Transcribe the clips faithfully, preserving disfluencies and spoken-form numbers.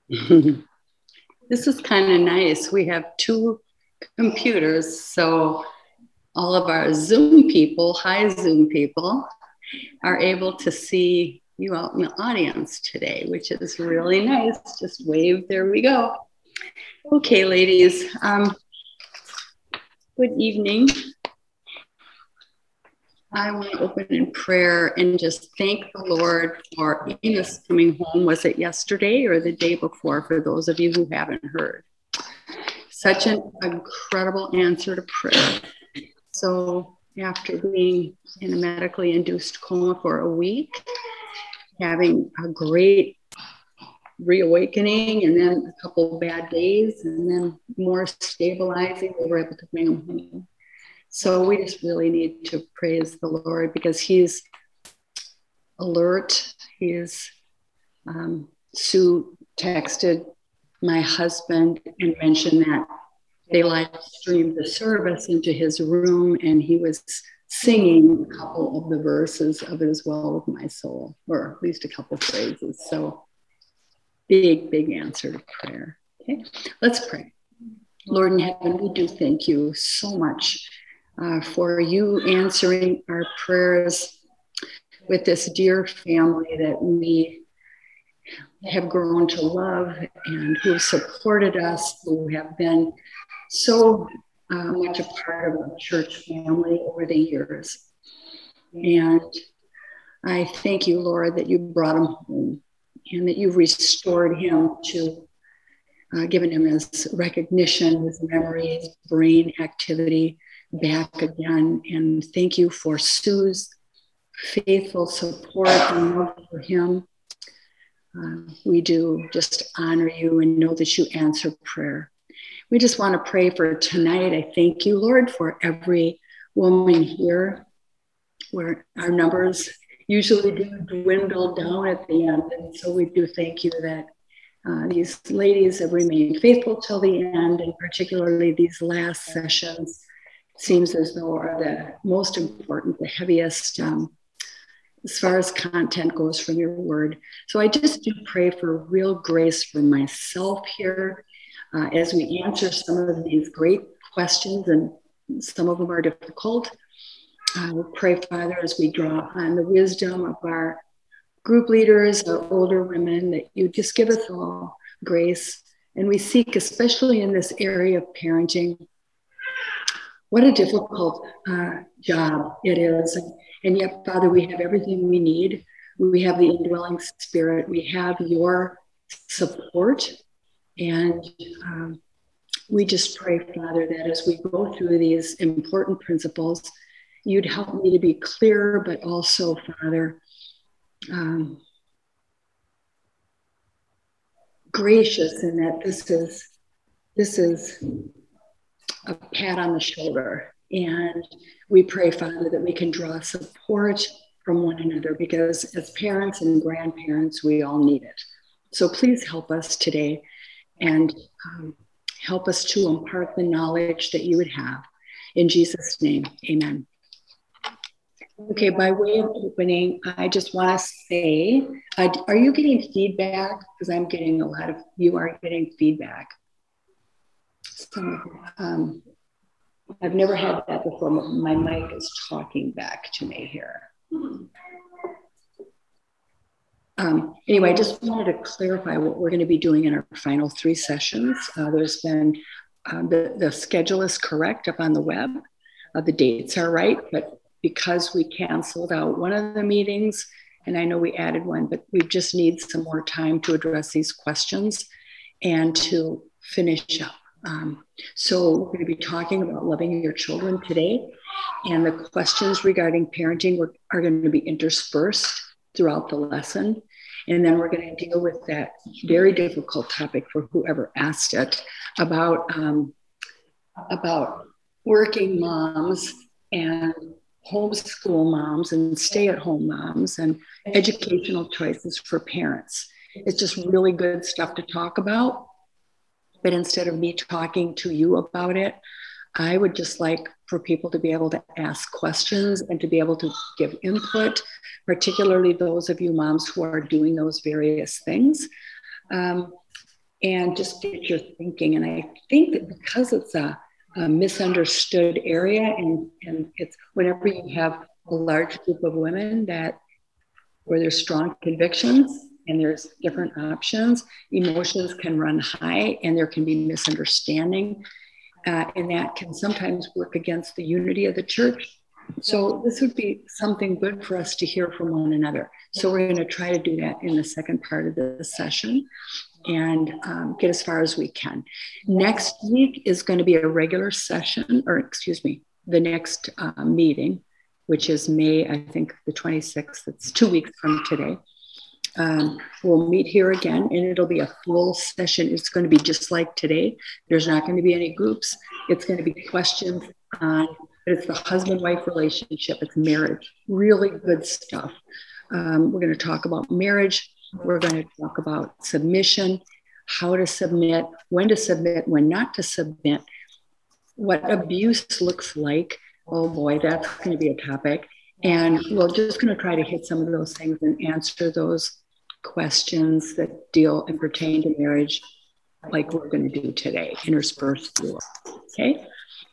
This is kind of nice. We have two computers, so all of our Zoom people, hi Zoom people, are able to see you out in the audience today, which is really nice. Just wave, there we go. Okay, ladies, um, good evening. I want to open in prayer and just thank the Lord for Enos coming home. Was it yesterday or the day before, for those of you who haven't heard? Such an incredible answer to prayer. So after being in a medically induced coma for a week, having a great reawakening and then a couple of bad days and then more stabilizing, we were able to bring him home. So we just really need to praise the Lord because he's alert. He is, um, Sue texted my husband and mentioned that they live streamed the service into his room and he was singing a couple of the verses of It Is Well With My Soul, or at least a couple phrases. So big, big answer to prayer. Okay, let's pray. Lord in heaven, we do thank you so much uh, for you answering our prayers with this dear family that we have grown to love and who have supported us, who have been so uh, much a part of our church family over the years. And I thank you, Lord, that you brought him home and that you've restored him to uh, given him his recognition, his memories, brain activity back again. And thank you for Sue's faithful support and love for him. Uh, we do just honor you and know that you answer prayer. We just want to pray for tonight. I thank you, Lord, for every woman here, where our numbers usually do dwindle down at the end. And so we do thank you that uh, these ladies have remained faithful till the end, and particularly these last sessions seems as though are the most important, the heaviest, um, as far as content goes from your word. So I just do pray for real grace for myself here uh, as we answer some of these great questions, and some of them are difficult. I will pray, Father, as we draw on the wisdom of our group leaders, our older women, that you just give us all grace. And we seek, especially in this area of parenting, what a difficult uh, job it is. And yet, Father, we have everything we need. We have the indwelling spirit. We have your support. And um, we just pray, Father, that as we go through these important principles, you'd help me to be clear, but also, Father, um, gracious in that this is, this is a pat on the shoulder. And we pray, Father, that we can draw support from one another, because as parents and grandparents, we all need it. So please help us today and um, help us to impart the knowledge that you would have. In Jesus' name, amen. Okay, by way of opening, I just want to say, uh, are you getting feedback? Because I'm getting a lot of, you are getting feedback. So, um, I've never had that before. My mic is talking back to me here. Um, anyway, I just wanted to clarify what we're going to be doing in our final three sessions. Uh, there's been, uh, the, the schedule is correct up on the web. Uh, the dates are right, but because we canceled out one of the meetings, and I know we added one, but we just need some more time to address these questions and to finish up. Um, so we're going to be talking about loving your children today, and the questions regarding parenting were, are going to be interspersed throughout the lesson. And then we're going to deal with that very difficult topic for whoever asked it about, um, about working moms and homeschool moms and stay-at-home moms and educational choices for parents. It's just really good stuff to talk about. But instead of me talking to you about it, I would just like for people to be able to ask questions and to be able to give input, particularly those of you moms who are doing those various things. Um, and just get your thinking. And I think that because it's a, a misunderstood area, and, and it's whenever you have a large group of women that where there's strong convictions and there's different options, emotions can run high and there can be misunderstanding. Uh, and that can sometimes work against the unity of the church. So this would be something good for us to hear from one another. So we're going to try to do that in the second part of the session and um, get as far as we can. Next week is going to be a regular session, or excuse me, the next uh, meeting, which is May, I think the twenty-sixth. It's two weeks from today. Um, we'll meet here again, and it'll be a full session. It's going to be just like today. There's not going to be any groups. It's going to be questions on, it's the husband-wife relationship. It's marriage. Really good stuff. Um, we're going to talk about marriage. We're going to talk about submission, how to submit, when to submit, when not to submit, what abuse looks like. Oh boy, that's going to be a topic. And we're just going to try to hit some of those things and answer those questions that deal and pertain to marriage, like we're going to do today, interspersed through. Okay?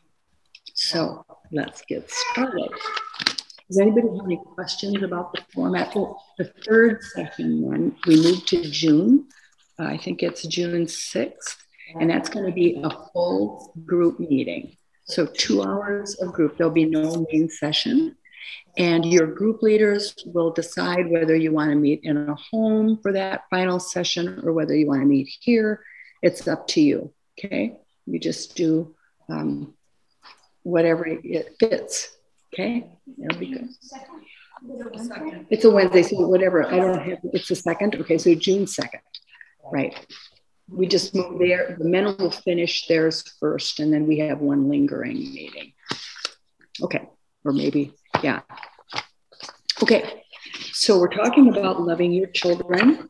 So let's get started. Does anybody have any questions about the format? Well, the third session then, we moved to June. Uh, I think it's June sixth, and that's going to be a full group meeting. So two hours of group. There'll be no main session. And your group leaders will decide whether you want to meet in a home for that final session or whether you want to meet here. It's up to you, okay? You just do um, whatever it fits, okay? That'll be good. It's a Wednesday, so whatever. I don't have, it's the second. Okay, so June second, right? We just moved there. The men will finish theirs first, and then we have one lingering meeting. Okay, or maybe. Yeah. Okay. So we're talking about loving your children.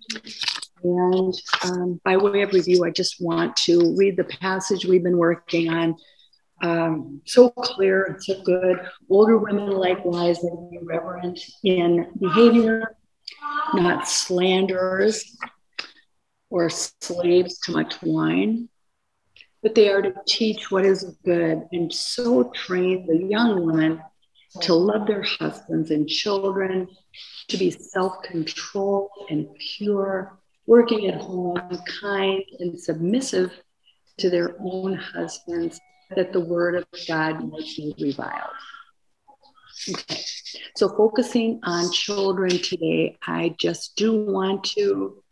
And um, by way of review, I just want to read the passage we've been working on. Um, so clear and so good. Older women likewise are be reverent in behavior, not slanderers or slaves to much wine, but they are to teach what is good and so train the young women to love their husbands and children, to be self-controlled and pure, working at home, kind and submissive to their own husbands, that the word of God might be reviled. Okay, so focusing on children today, I just do want to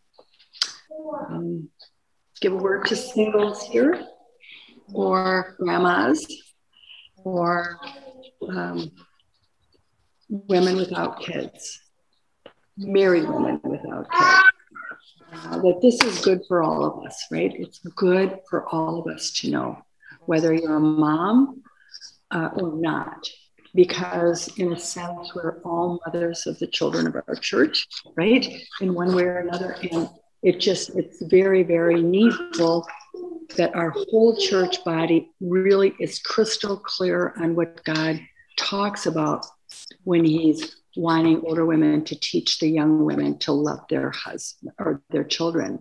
um, give a word to singles here, or grandmas, or um, women without kids, married women without kids. Uh, that this is good for all of us, right? It's good for all of us to know, whether you're a mom uh, or not, because in a sense, we're all mothers of the children of our church, right? In one way or another. And it just, it's very, very needful that our whole church body really is crystal clear on what God talks about when he's wanting older women to teach the young women to love their husband or their children.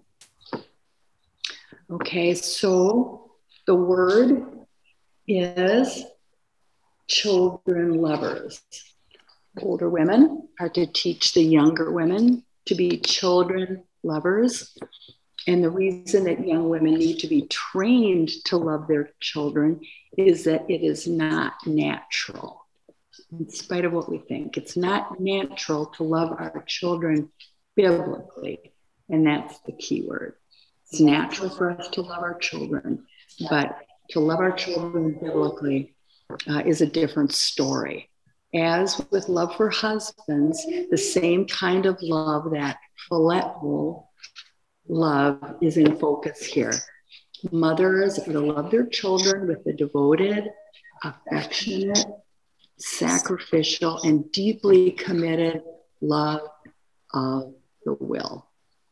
Okay, so the word is children lovers. Older women are to teach the younger women to be children lovers. And the reason that young women need to be trained to love their children is that it is not natural. In spite of what we think, it's not natural to love our children biblically. And that's the key word. It's natural for us to love our children, but to love our children biblically uh, is a different story. As with love for husbands, the same kind of love, that phileo love, is in focus here. Mothers are to love their children with a devoted, affectionate, sacrificial, and deeply committed love of the will.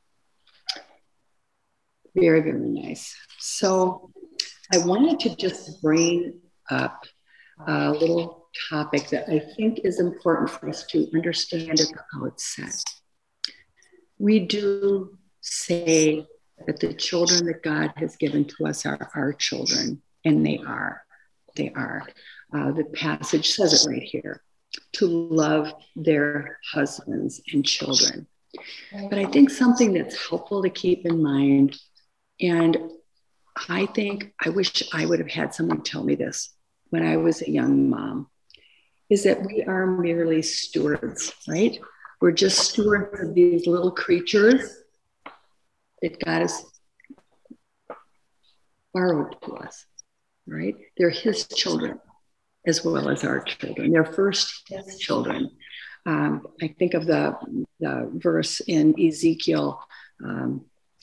Very, very nice. So I wanted to just bring up a little topic that I think is important for us to understand at the outset. We do say that the children that God has given to us are our children, and they are. They are. Uh, the passage says it right here, to love their husbands and children. But I think something that's helpful to keep in mind, and I think I wish I would have had someone tell me this when I was a young mom, is that we are merely stewards, right? We're just stewards of these little creatures that God has borrowed to us, right? They're his children as well as our children. They're first his children. Um, I think of the, the verse in Ezekiel, um,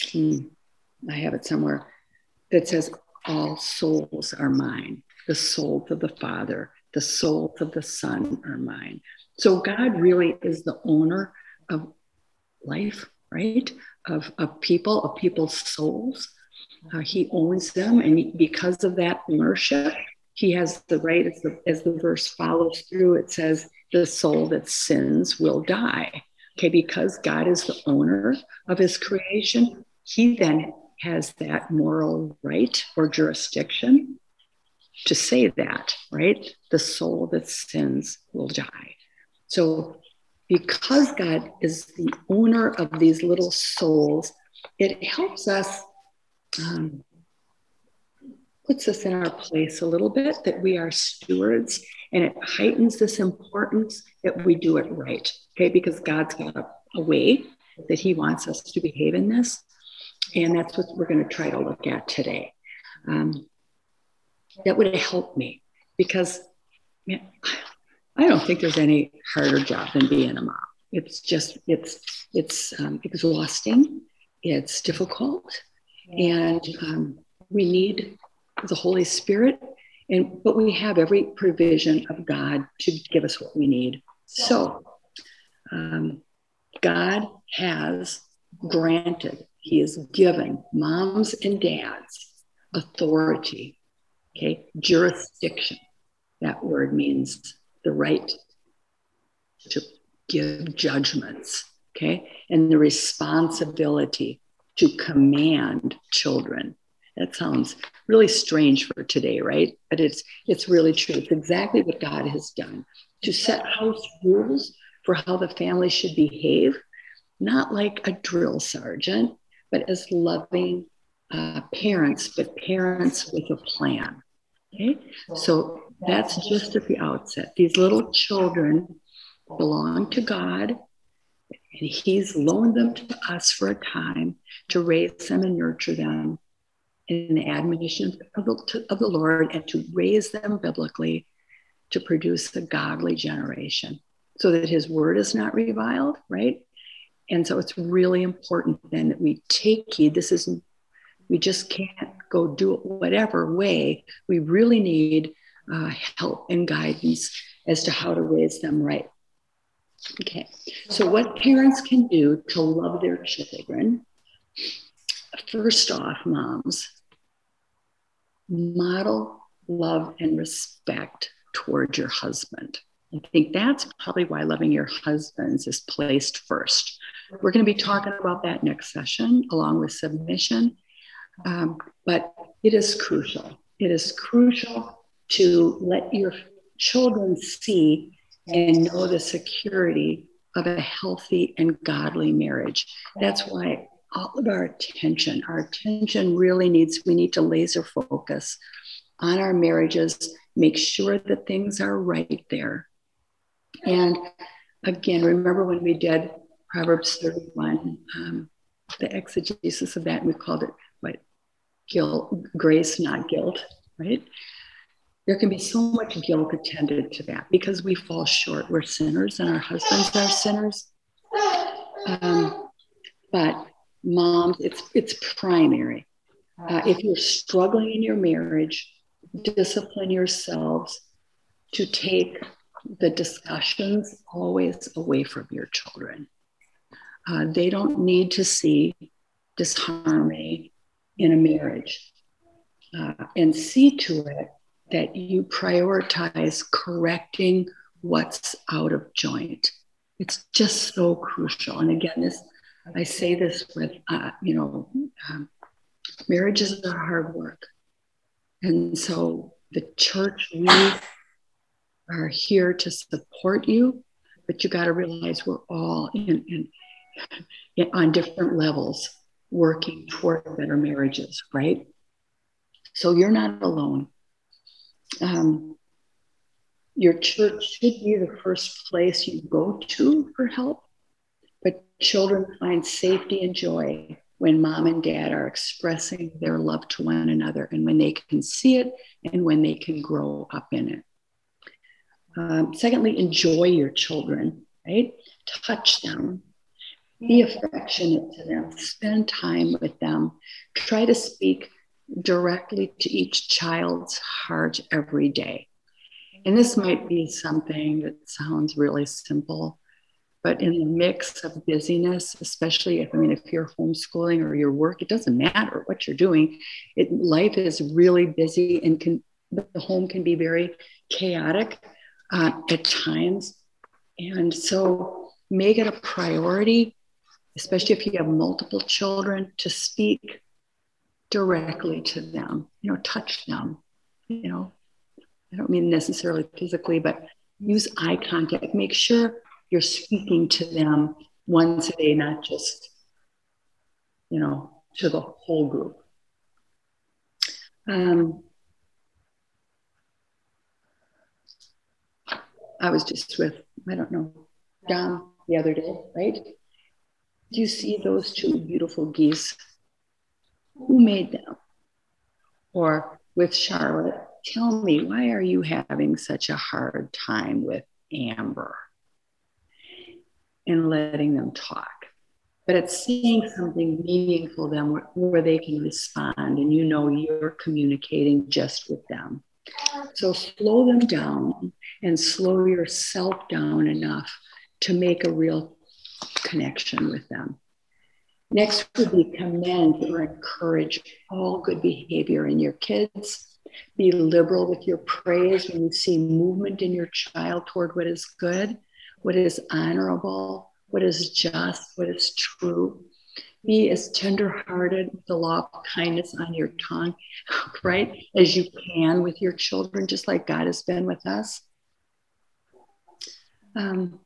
I have it somewhere, that says, all souls are mine. The souls of the Father, the souls of the Son are mine. So God really is the owner of life, right? Of, of people, of people's souls. Uh, he owns them. And because of that ownership, he has the right, as the, as the verse follows through, it says, the soul that sins will die. Okay, because God is the owner of his creation, he then has that moral right or jurisdiction to say that, right? The soul that sins will die. So because God is the owner of these little souls, it helps us, um, puts us in our place a little bit, that we are stewards, and it heightens this importance that we do it right, okay? Because God's got a, a way that he wants us to behave in this, and that's what we're going to try to look at today. Um, that would have helped me, because man, I don't think there's any harder job than being a mom. It's just, it's, it's um, exhausting, it's difficult, and um, we need the Holy Spirit, and but we have every provision of God to give us what we need. So um, God has granted, he has given moms and dads authority, okay, jurisdiction. That word means the right to give judgments, okay, and the responsibility to command children. That sounds really strange for today, right? But it's it's really true. It's exactly what God has done, to set house rules for how the family should behave, not like a drill sergeant, but as loving uh, parents, but parents with a plan. Okay, so that's just at the outset. These little children belong to God, and he's loaned them to us for a time to raise them and nurture them in the admonition of the, of the Lord, and to raise them biblically to produce a godly generation, so that his word is not reviled, right? And so it's really important then that we take heed. This isn't, we just can't go do it whatever way. We really need uh, help and guidance as to how to raise them right. Okay, so what parents can do to love their children. First off, moms, model love and respect toward your husband. I think that's probably why loving your husbands is placed first. We're going to be talking about that next session, along with submission. Um, but it is crucial. It is crucial to let your children see and know the security of a healthy and godly marriage. That's why all of our attention, our attention really needs, we need to laser focus on our marriages, make sure that things are right there. And again, remember when we did Proverbs thirty-one, um, the exegesis of that, and we called it what? Guilt, grace, not guilt, right? There can be so much guilt attended to that because we fall short. We're sinners and our husbands are sinners. Um, but moms, it's it's primary. Uh, if you're struggling in your marriage, discipline yourselves to take the discussions always away from your children. Uh, they don't need to see disharmony in a marriage. Uh, and see to it that you prioritize correcting what's out of joint. It's just so crucial. And again, this I say this with, uh, you know, um, marriage is a hard work. And so the church, we are here to support you, but you got to realize we're all in, in, in on different levels working toward better marriages, right? So you're not alone. Um, your church should be the first place you go to for help, but children find safety and joy when mom and dad are expressing their love to one another and when they can see it and when they can grow up in it. Um, secondly, enjoy your children, right? Touch them, be affectionate to them, spend time with them, try to speak directly to each child's heart every day. And this might be something that sounds really simple, but in the mix of busyness, especially if, I mean, if you're homeschooling or your work, it doesn't matter what you're doing. It, life is really busy and can, the home can be very chaotic uh, at times. And so make it a priority, especially if you have multiple children, to speak directly to them, you know, touch them, you know, I don't mean necessarily physically, but use eye contact. Make sure you're speaking to them once a day, not just, you know, to the whole group. Um, I was just with, I don't know, John the other day, right? Do you see those two beautiful geese? Who made them? Or with Charlotte, tell me, why are you having such a hard time with Amber? And letting them talk. But it's saying something meaningful to them where, where they can respond and you know you're communicating just with them. So slow them down and slow yourself down enough to make a real connection with them. Next would be commend or encourage all good behavior in your kids. Be liberal with your praise when you see movement in your child toward what is good, what is honorable, what is just, what is true. Be as tenderhearted with the law of kindness on your tongue, right, as you can with your children, just like God has been with us. Um,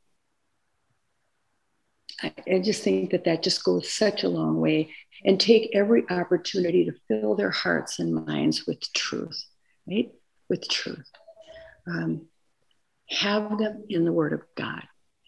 I, I just think that that just goes such a long way. And take every opportunity to fill their hearts and minds with truth, right? With truth. Um, have them in the Word of God.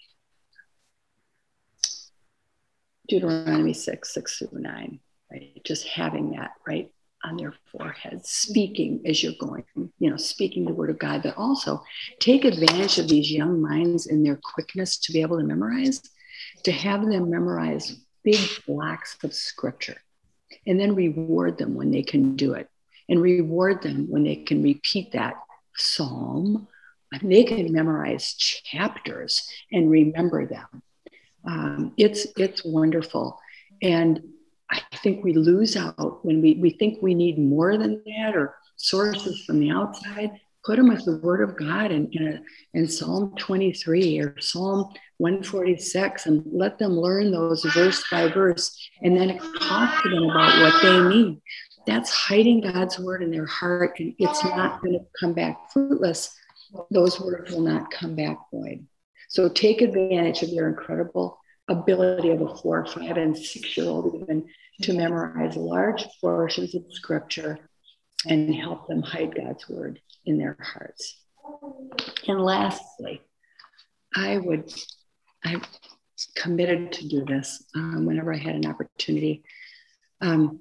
Deuteronomy six, six through nine, right? Just having that right on their foreheads, speaking as you're going, you know, speaking the Word of God, but also take advantage of these young minds and their quickness to be able to memorize, to have them memorize big blocks of scripture, and then reward them when they can do it, and reward them when they can repeat that psalm. They can memorize chapters and remember them. Um, it's it's wonderful. And I think we lose out when we, we think we need more than that or sources from the outside. Put them with the Word of God in, in, a, in Psalm twenty-three or Psalm one forty-six, and let them learn those verse by verse and then talk to them about what they mean. That's hiding God's Word in their heart, and it's not going to come back fruitless. Those words will not come back void. So take advantage of your incredible ability of a four, five, and six-year-old even to memorize large portions of Scripture and help them hide God's Word in their hearts. And lastly, I would, I committed to do this um, whenever I had an opportunity. Um,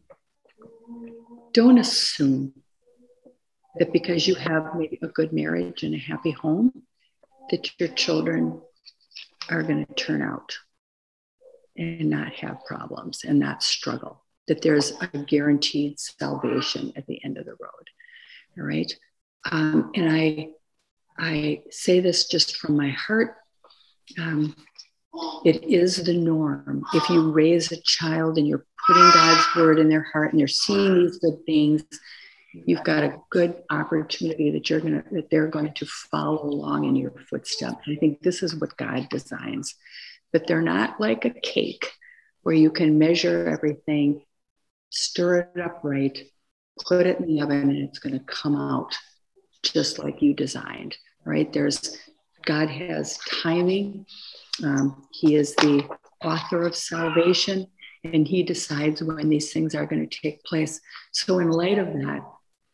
don't assume that because you have maybe a good marriage and a happy home, that your children are going to turn out and not have problems and not struggle, that there's a guaranteed salvation at the end of the road. All right. Um, and I, I say this just from my heart. Um, it is the norm. If you raise a child and you're putting God's Word in their heart and they're seeing these good things, you've got a good opportunity that you're going to, that they're going to follow along in your footsteps. I think this is what God designs, but they're not like a cake. where you can measure everything, stir it up right, put it in the oven, and it's going to come out just like you designed, right? There's, God has timing. Um, he is the author of salvation, and he decides when these things are going to take place. So in light of that,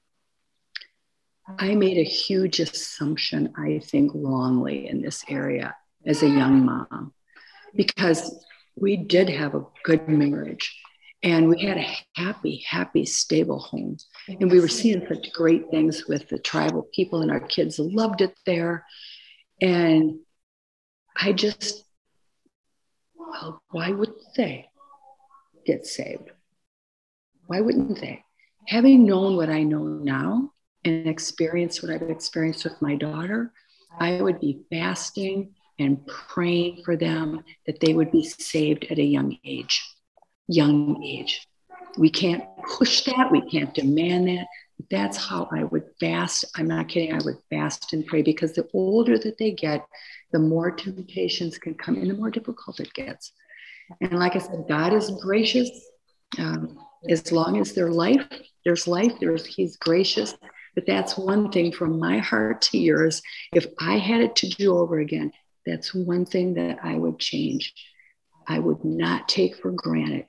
I made a huge assumption, I think wrongly, in this area as a young mom, because we did have a good marriage and we had a happy, happy, stable home. And we were seeing such great things with the tribal people, and our kids loved it there. And I just, well, why wouldn't they get saved? Why wouldn't they? Having known what I know now and experienced what I've experienced with my daughter, I would be fasting and praying for them that they would be saved at a young age. Young age. We can't push that. We can't demand that. That's how I would fast. I'm not kidding. I would fast and pray, because the older that they get, the more temptations can come and the more difficult it gets. And like I said, God is gracious. Um, as long as there's life, there's life, there's, he's gracious. But that's one thing from my heart to yours. If I had it to do over again, that's one thing that I would change. I would not take for granted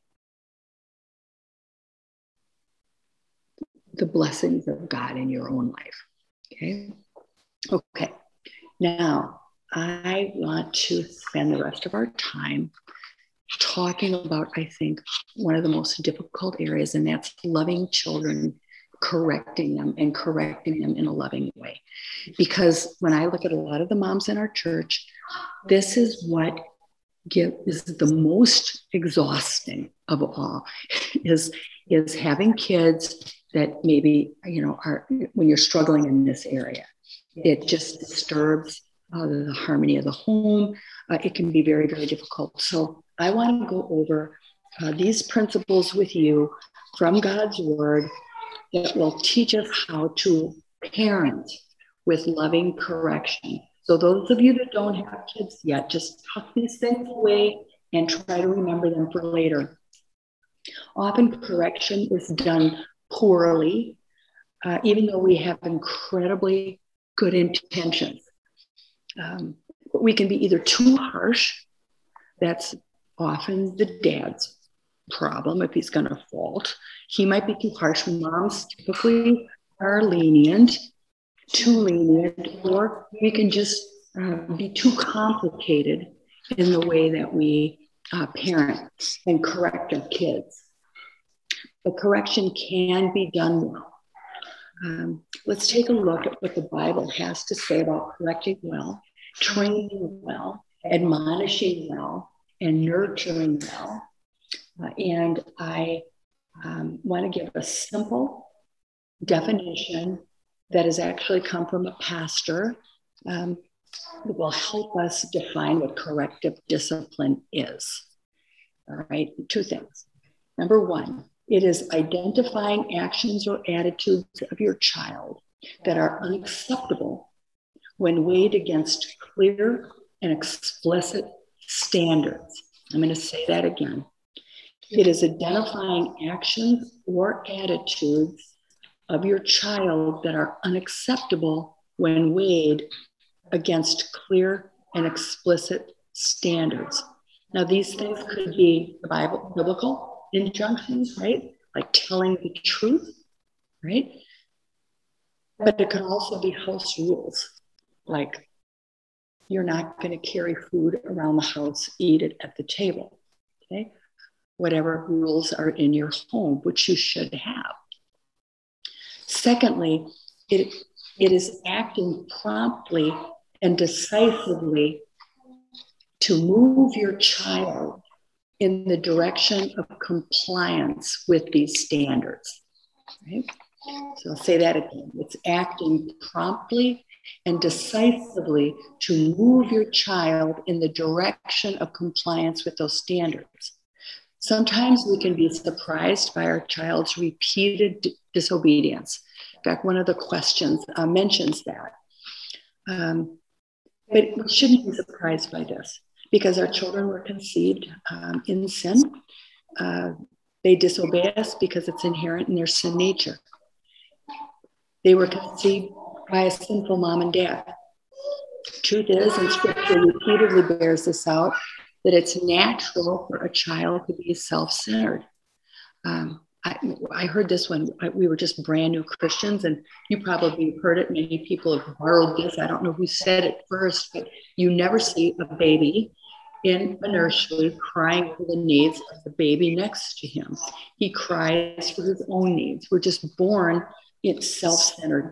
the blessings of God in your own life. Okay. Okay. Now, I want to spend the rest of our time talking about, I think, one of the most difficult areas, and that's loving children, correcting them and correcting them in a loving way. Because when I look at a lot of the moms in our church, this is what give, is the most exhausting of all, is, is having kids that maybe, you know, are, when you're struggling in this area, it just disturbs uh, the harmony of the home. Uh, it can be very, very difficult. So I want to go over uh, these principles with you from God's word that will teach us how to parent with loving correction. So those of you that don't have kids yet, just tuck these things away and try to remember them for later. Often correction is done poorly, uh, even though we have incredibly good intentions. Um, we can be either too harsh. That's often the dad's problem if he's going to fault. He might be too harsh. Moms typically are lenient, too lenient, or we can just uh, be too complicated in the way that we uh, parent and correct our kids. But correction can be done well. Um, let's take a look at what the Bible has to say about correcting well, training well, admonishing well, and nurturing well. Uh, and I um, want to give a simple definition that has actually come from a pastor um, that will help us define what corrective discipline is. All right, two things. Number one, it is identifying actions or attitudes of your child that are unacceptable when weighed against clear and explicit standards. I'm going to say that again. It is identifying actions or attitudes of your child that are unacceptable when weighed against clear and explicit standards. Now, these things could be the Bible, biblical injunctions, right? Like telling the truth, right? But it could also be house rules, like you're not going to carry food around the house, eat it at the table, okay? Whatever rules are in your home, which you should have. Secondly, it, it is acting promptly and decisively to move your child in the direction of compliance with these standards. Right? So I'll say that again. It's acting promptly and decisively to move your child in the direction of compliance with those standards. Sometimes we can be surprised by our child's repeated d- disobedience. In fact, one of the questions uh, mentions that. Um, but we shouldn't be surprised by this, because our children were conceived um, in sin. Uh, they disobey us because it's inherent in their sin nature. They were conceived by a sinful mom and dad. Truth is, and scripture repeatedly bears this out, that it's natural for a child to be self-centered. Um, I, I heard this when we were just brand new Christians, and you probably heard it. Many people have borrowed this. I don't know who said it first, but you never see a baby in a nursery crying for the needs of the baby next to him. He cries for his own needs. We're just born in self-centered.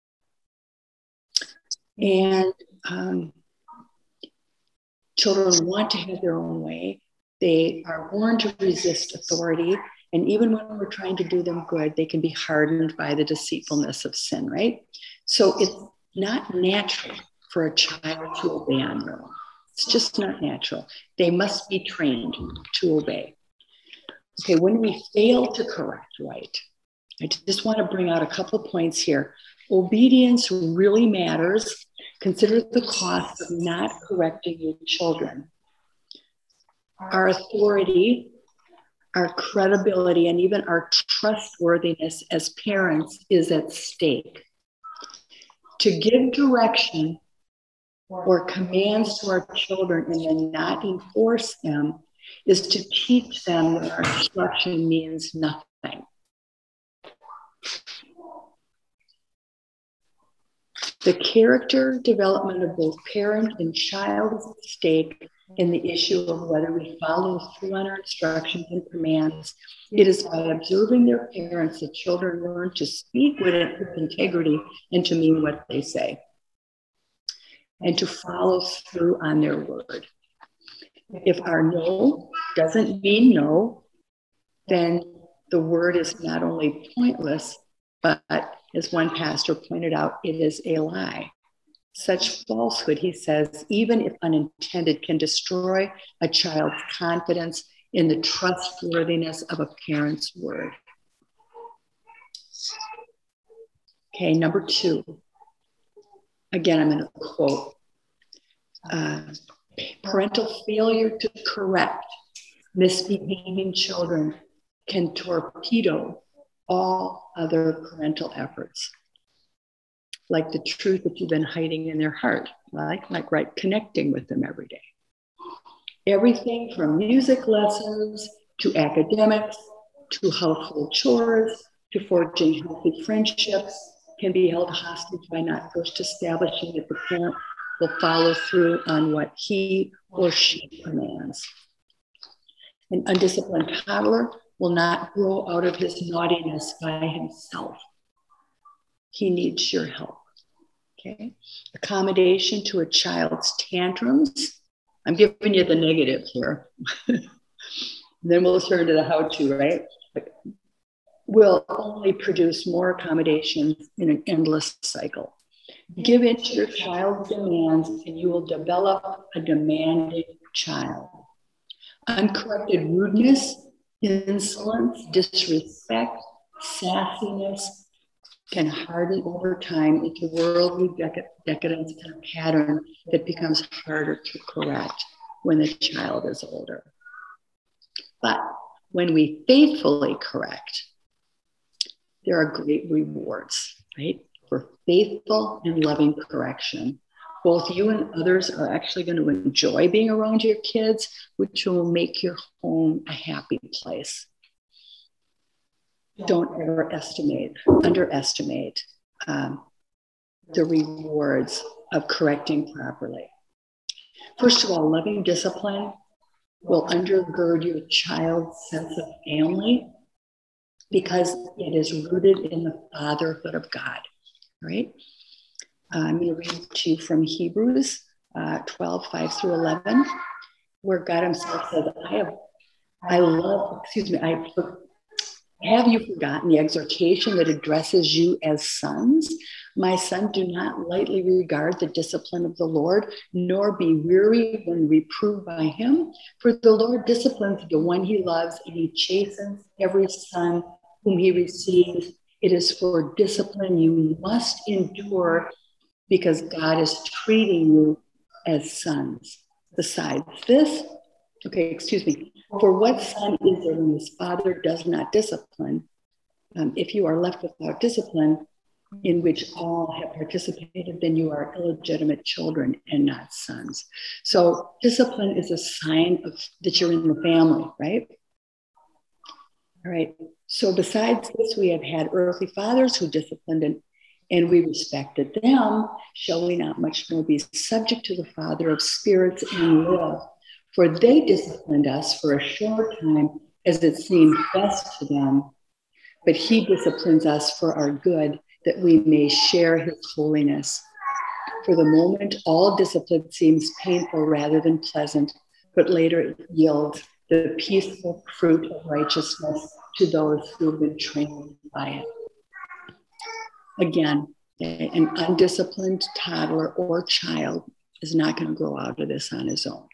And um, children want to have their own way. They are born to resist authority. And even when we're trying to do them good, they can be hardened by the deceitfulness of sin, right? So it's not natural for a child to obey on their own. It's just not natural. They must be trained to obey. Okay, when we fail to correct right, I just want to bring out a couple of points here. Obedience really matters. Consider the cost of not correcting your children. Our authority, our credibility, and even our trustworthiness as parents is at stake. To give direction or commands to our children and then not enforce them is to teach them that our instruction means nothing. The character development of both parent and child is at stake in the issue of whether we follow through on our instructions and commands. It is by observing their parents that children learn to speak with integrity and to mean what they say, and to follow through on their word. If our no doesn't mean no, then the word is not only pointless, but as one pastor pointed out, it is a lie. Such falsehood, he says, even if unintended, can destroy a child's confidence in the trustworthiness of a parent's word. Okay, number two. Again, I'm going to quote. Uh, parental failure to correct misbehaving children can torpedo all other parental efforts, like the truth that you've been hiding in their heart, like, like right, connecting with them every day. Everything from music lessons to academics to household chores to forging healthy friendships can be held hostage by not first establishing that the parent will follow through on what he or she commands. An undisciplined toddler will not grow out of his naughtiness by himself. He needs your help. Okay? Accommodation to a child's tantrums. I'm giving you the negative here. Then we'll turn to the how-to, right? Will only produce more accommodations in an endless cycle. Give in to your child's demands and you will develop a demanding child. Uncorrected rudeness, insolence, disrespect, sassiness can harden over time into worldly dec- decadence and a pattern that becomes harder to correct when the child is older. But when we faithfully correct, there are great rewards, right? For faithful and loving correction. Both you and others are actually going to enjoy being around your kids, which will make your home a happy place. Don't ever estimate, underestimate um, the rewards of correcting properly. First of all, loving discipline will undergird your child's sense of family because it is rooted in the fatherhood of God, right? Uh, I'm going to read to you from Hebrews uh, twelve, five through eleven, where God himself says, I have, I love, excuse me, I have you forgotten the exhortation that addresses you as sons? My son, do not lightly regard the discipline of the Lord, nor be weary when reproved by him. For the Lord disciplines the one he loves, and he chastens every son whom he receives. It is for discipline you must endure, because God is treating you as sons. besides this, okay, excuse me, for what son is there when his father does not discipline? Um, if you are left without discipline, in which all have participated, then you are illegitimate children and not sons. So discipline is a sign of that you're in the family, right? All right. So besides this, we have had earthly fathers who disciplined and, and we respected them. Shall we not much more be subject to the Father of spirits and live? For they disciplined us for a short time as it seemed best to them, but he disciplines us for our good, that we may share his holiness. For the moment, all discipline seems painful rather than pleasant, but later it yields the peaceful fruit of righteousness to those who have been trained by it. Again, an undisciplined toddler or child is not going to grow out of this on his own.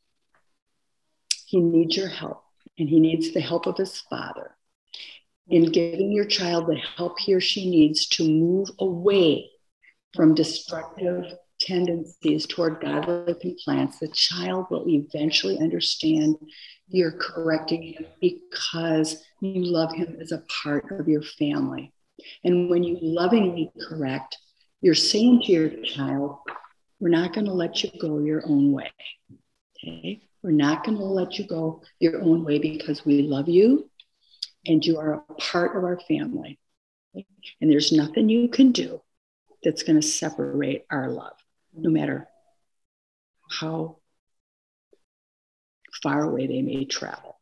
He needs your help, and he needs the help of his father in giving your child the help he or she needs to move away from destructive tendencies toward godly compliance. The child will eventually understand you're correcting him because you love him as a part of your family. And when you lovingly correct, you're saying to your child, we're not going to let you go your own way. Okay? We're not going to let you go your own way because we love you and you are a part of our family. Okay? And there's nothing you can do that's going to separate our love, no matter how far away they may travel.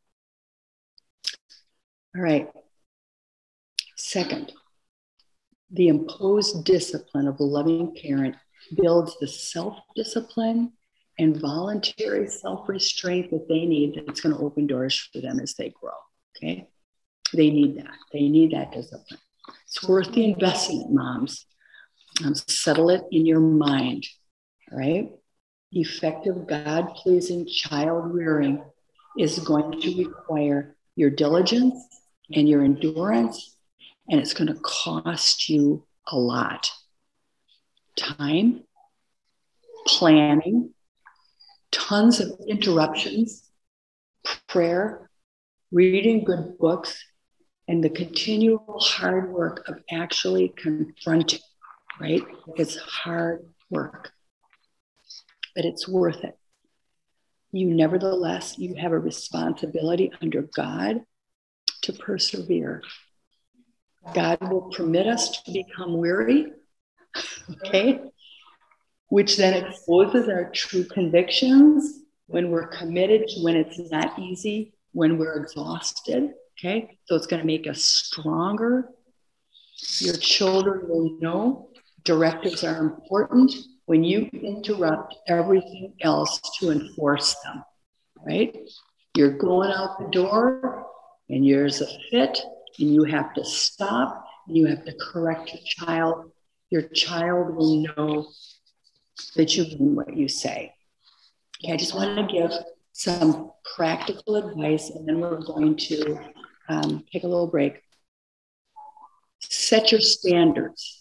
All right. Second, the imposed discipline of a loving parent builds the self-discipline and voluntary self-restraint that they need, that's going to open doors for them as they grow. Okay? They need that. They need that discipline. It's worth the investment, moms. Um, settle it in your mind, right? Effective, God-pleasing child rearing is going to require your diligence and your endurance, and it's going to cost you a lot. Time, planning, tons of interruptions, prayer, reading good books, and the continual hard work of actually confronting, right? It's hard work, but it's worth it. You nevertheless, you have a responsibility under God to persevere. God will permit us to become weary, okay? Which then exposes our true convictions when we're committed, when it's not easy, when we're exhausted, okay? So it's going to make us stronger. Your children will know directives are important when you interrupt everything else to enforce them, right? You're going out the door and there's a fit and you have to stop and you have to correct your child. Your child will know that you mean what you say. Okay, I just wanted to give some practical advice and then we're going to um, take a little break. Set your standards.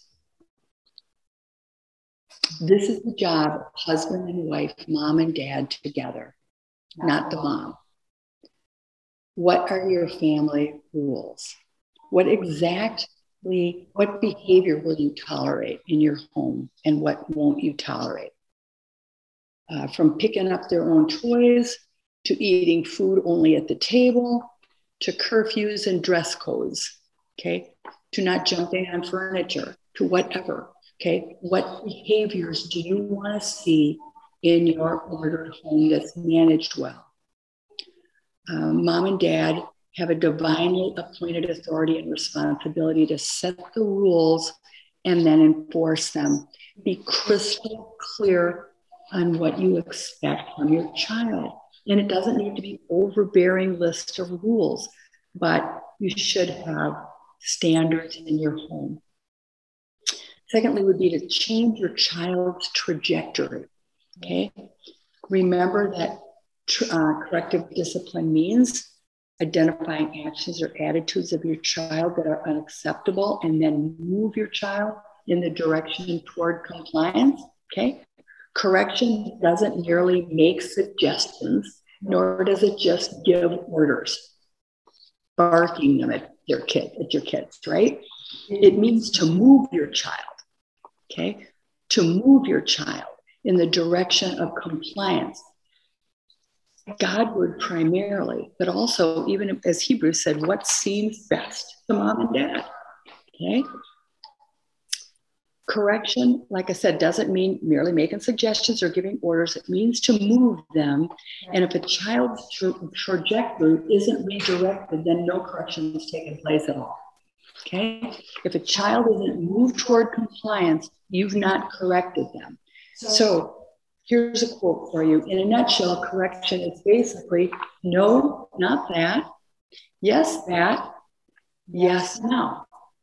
This is the job of husband and wife, mom and dad together, not the mom. What are your family rules? What exactly, what behavior will you tolerate in your home and what won't you tolerate? Uh, from picking up their own toys, to eating food only at the table, to curfews and dress codes, okay? To not jumping on furniture, to whatever, okay? What behaviors do you want to see in your ordered home that's managed well? Um, mom and dad have a divinely appointed authority and responsibility to set the rules and then enforce them. Be crystal clear on what you expect from your child. And it doesn't need to be overbearing list of rules, but you should have standards in your home. Secondly, would be to change your child's trajectory, okay? Remember that uh, corrective discipline means identifying actions or attitudes of your child that are unacceptable and then move your child in the direction toward compliance, okay? Correction doesn't merely make suggestions, nor does it just give orders, barking them at your kid, at your kids, right? It means to move your child, okay? To move your child in the direction of compliance. Godward primarily, but also, even as Hebrews said, what seems best to mom and dad, okay? Correction, like I said, doesn't mean merely making suggestions or giving orders. It means to move them. And if a child's tra- trajectory isn't redirected, then no correction is taking place at all. Okay? If a child isn't moved toward compliance, you've not corrected them. So here's a quote for you. In a nutshell, correction is basically no, not that. Yes, that. Yes, no.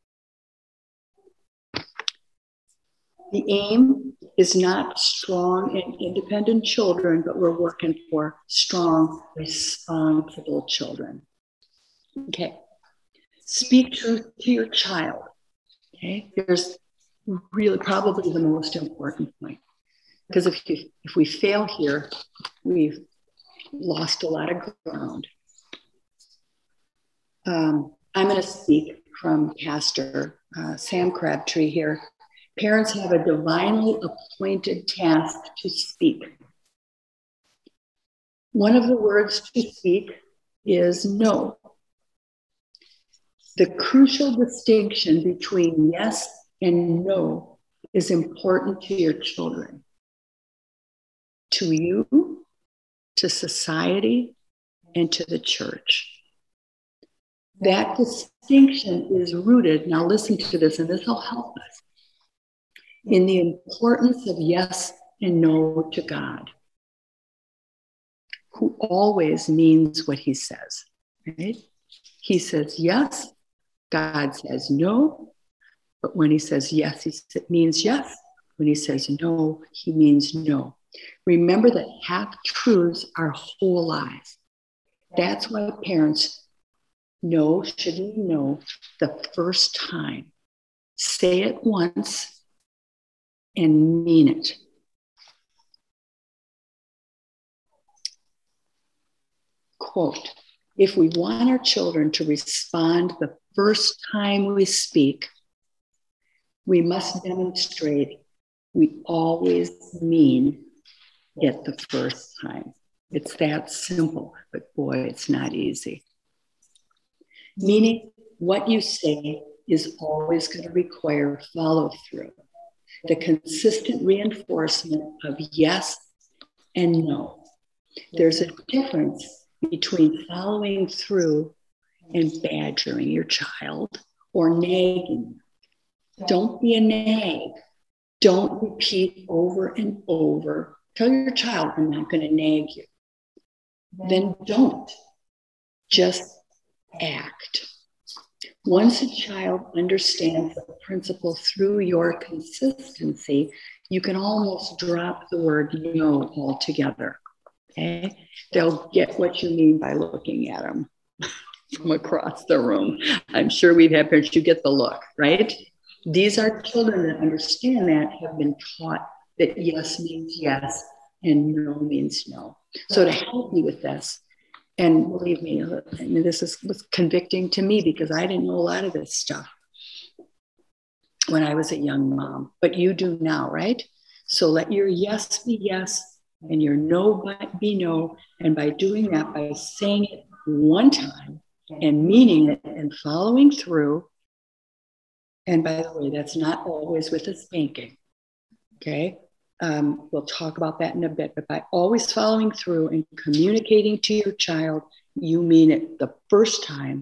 The aim is not strong and independent children, but we're working for strong, responsible children. Okay. Speak truth to your child. Okay. Here's really probably the most important point. Because if you, if we fail here, we've lost a lot of ground. Um, I'm going to speak from Pastor uh, Sam Crabtree here. Parents have a divinely appointed task to speak. One of the words to speak is no. The crucial distinction between yes and no is important to your children, to you, to society, and to the church. That distinction is rooted, now listen to this, and this will help us, in the importance of yes and no to God, who always means what he says, right? He says yes, God says no, but when he says yes, he means yes. When he says no, he means no. Remember that half-truths are whole lies. That's why parents know, shouldn't know the first time. Say it once and mean it. Quote, if we want our children to respond the first time we speak, we must demonstrate we always mean it the first time. It's that simple, but boy, it's not easy. Meaning what you say is always going to require follow through. The consistent reinforcement of yes and no. There's a difference between following through and badgering your child or nagging. Don't be a nag. Don't repeat over and over. Tell your child, I'm not going to nag you. Then don't. Just act. Once a child understands the principle through your consistency, you can almost drop the word no altogether. Okay? They'll get what you mean by looking at them from across the room. I'm sure we've had parents, you get the look, right? These are children that understand that, have been taught that yes means yes and no means no. So to help you with this, and believe me, I mean, this is, was convicting to me because I didn't know a lot of this stuff when I was a young mom, but you do now, right? So let your yes be yes and your no be no. And by doing that, by saying it one time and meaning it and following through, and by the way, that's not always with a spanking, okay? Um, we'll talk about that in a bit, but by always following through and communicating to your child, you mean it the first time,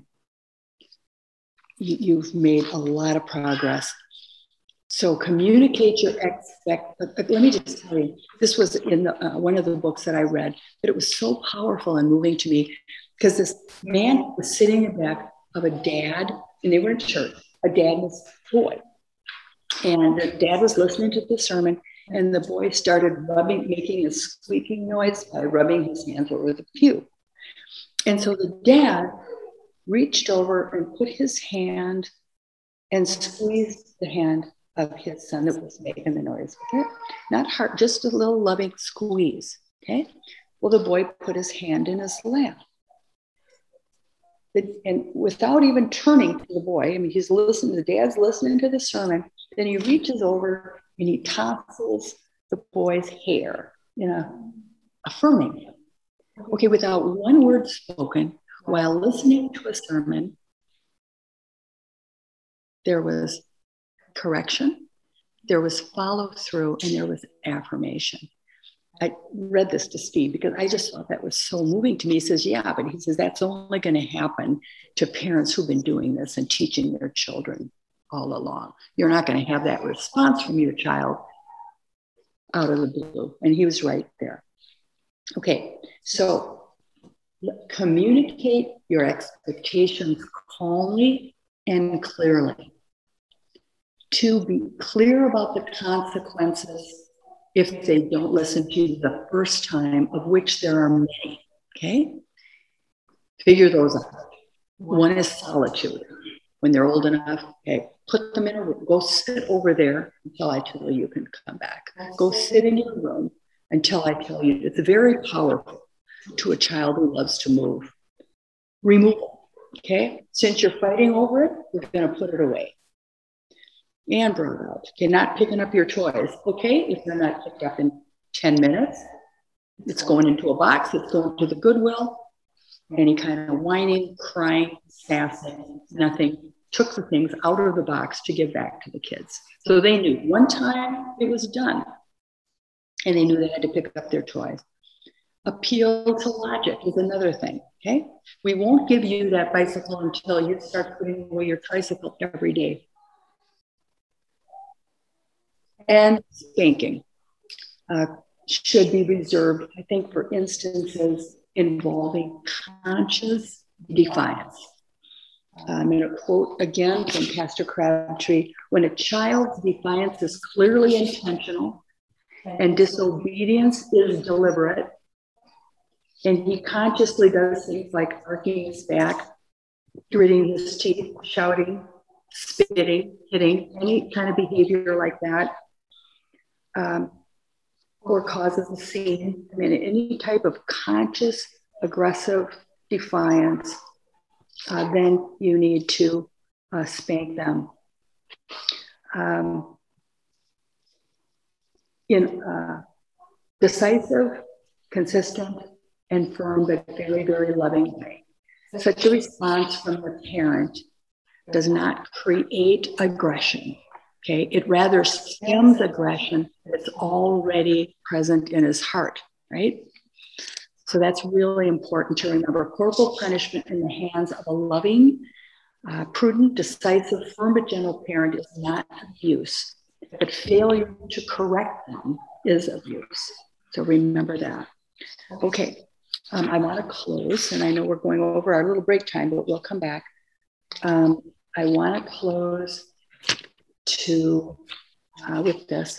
you, you've made a lot of progress. So communicate your expect. Let me just tell you, this was in the, uh, one of the books that I read, but it was so powerful and moving to me because this man was sitting in the back of a dad, and they were in church, a dad and his boy. And the dad was listening to the sermon, and the boy started rubbing, making a squeaking noise by rubbing his hands over the pew. And so the dad reached over and put his hand and squeezed the hand of his son that was making the noise. Okay? Not hard, just a little loving squeeze. Okay? Well, the boy put his hand in his lap. And without even turning to the boy, I mean, he's listening, the dad's listening to the sermon, then he reaches over and he tousles the boy's hair, you know, affirming him. Okay, without one word spoken, while listening to a sermon, there was correction, there was follow through, and there was affirmation. I read this to Steve because I just thought that was so moving to me. He says, yeah, but he says, that's only going to happen to parents who've been doing this and teaching their children all along. You're not going to have that response from your child out of the blue. And he was right there. Okay, so communicate your expectations calmly and clearly. To be clear about the consequences if they don't listen to you the first time, of which there are many, okay? Figure those out. One is solitude. When they're old enough, okay, put them in a room. Go sit over there until I tell you you can come back. Go sit in your room until I tell you. It's very powerful to a child who loves to move. Removal, okay? Since you're fighting over it, we're gonna put it away. And brought out. Okay, not picking up your toys. Okay, if they're not picked up in ten minutes, it's going into a box, it's going to the Goodwill. Any kind of whining, crying, sassing, nothing. Took the things out of the box to give back to the kids. So they knew one time it was done. And they knew they had to pick up their toys. Appeal to logic is another thing, okay? We won't give you that bicycle until you start putting away your tricycle every day. And spanking uh, should be reserved, I think, for instances involving conscious defiance. I'm going to quote again from Pastor Crabtree: when a child's defiance is clearly intentional and disobedience is deliberate, and he consciously does things like arcing his back, gritting his teeth, shouting, spitting, hitting, any kind of behavior like that, Um, or causes a scene. I mean, any type of conscious, aggressive defiance, uh, then you need to uh, spank them. Um, in uh, decisive, consistent, and firm, but very, very loving way. Such a response from the parent does not create aggression. Okay, it rather stems aggression that's already present in his heart, right? So that's really important to remember. Corporal punishment in the hands of a loving, uh, prudent, decisive, firm but gentle parent is not abuse, but failure to correct them is abuse. So remember that. Okay, um, I want to close, and I know we're going over our little break time, but we'll come back. Um, I want to close to uh, with this,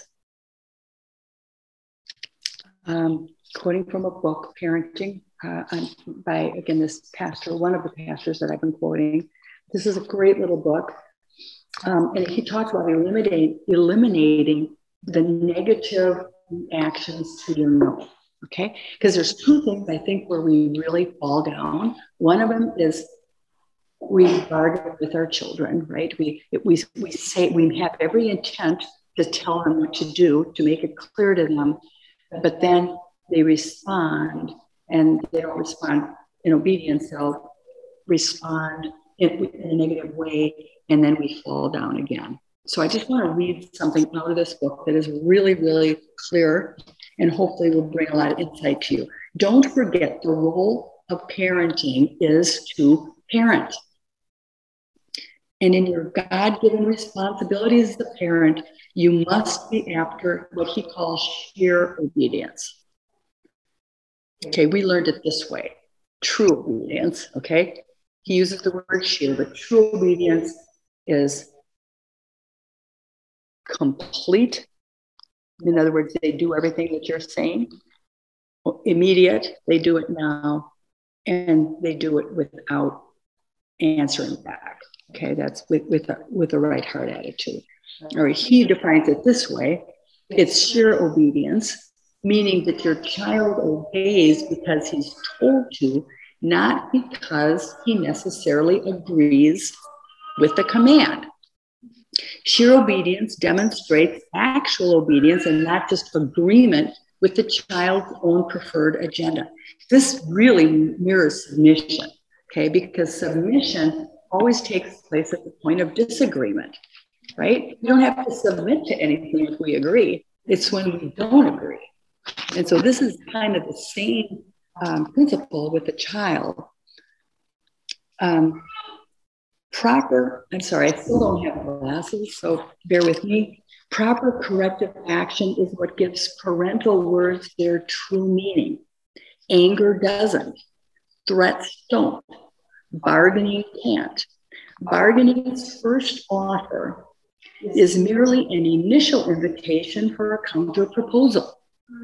um, quoting from a book, Parenting, uh, by, again, this pastor, one of the pastors that I've been quoting. This is a great little book. Um, and he talks about eliminating, eliminating the negative reactions to your no, okay? Because there's two things I think where we really fall down. One of them is we bargain with our children, right? We, we, we say, we have every intent to tell them what to do, to make it clear to them, but then they respond, and they don't respond in obedience, they'll respond in, in a negative way, and then we fall down again. So I just want to read something out of this book that is really, really clear, and hopefully will bring a lot of insight to you. Don't forget, the role of parenting is to parent. And in your God-given responsibilities as a parent, you must be after what he calls sheer obedience. Okay, we learned it this way. True obedience, okay? He uses the word sheer, but true obedience is complete. In other words, they do everything that you're saying. Immediate, they do it now, and they do it without answering back. Okay, that's with with a, with a right heart attitude. or he defines it this way. It's sheer obedience, meaning that your child obeys because he's told to, not because he necessarily agrees with the command. Sheer obedience demonstrates actual obedience and not just agreement with the child's own preferred agenda. This really mirrors submission, okay? Because submission always takes place at the point of disagreement, right? We don't have to submit to anything if we agree. It's when we don't agree. And so this is kind of the same um, principle with the child. Um, proper, I'm sorry, I still don't have glasses, so bear with me. Proper corrective action is what gives parental words their true meaning. Anger doesn't. Threats don't. Bargaining can't. Bargaining's first offer is merely an initial invitation for a counter proposal.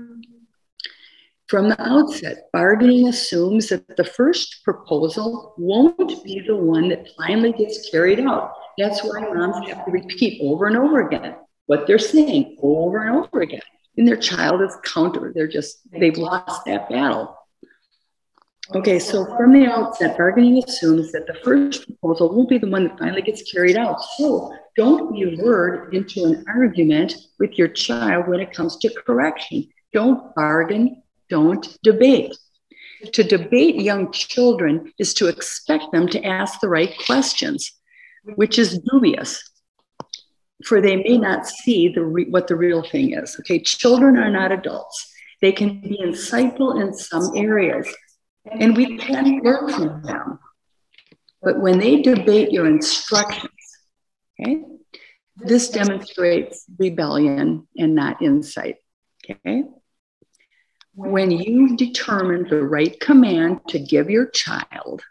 From the outset, bargaining assumes that the first proposal won't be the one that finally gets carried out. That's why moms have to repeat over and over again what they're saying over and over again. And their child is counter. They're just, they've lost that battle. Okay, so from the outset, bargaining assumes that the first proposal won't be the one that finally gets carried out. So don't be lured into an argument with your child when it comes to correction. Don't bargain, don't debate. To debate young children is to expect them to ask the right questions, which is dubious, for they may not see the re- what the real thing is. Okay, children are not adults. They can be insightful in some areas, and we can learn from them. But when they debate your instructions, okay, this demonstrates rebellion and not insight. Okay. When you determine the right command to give your child,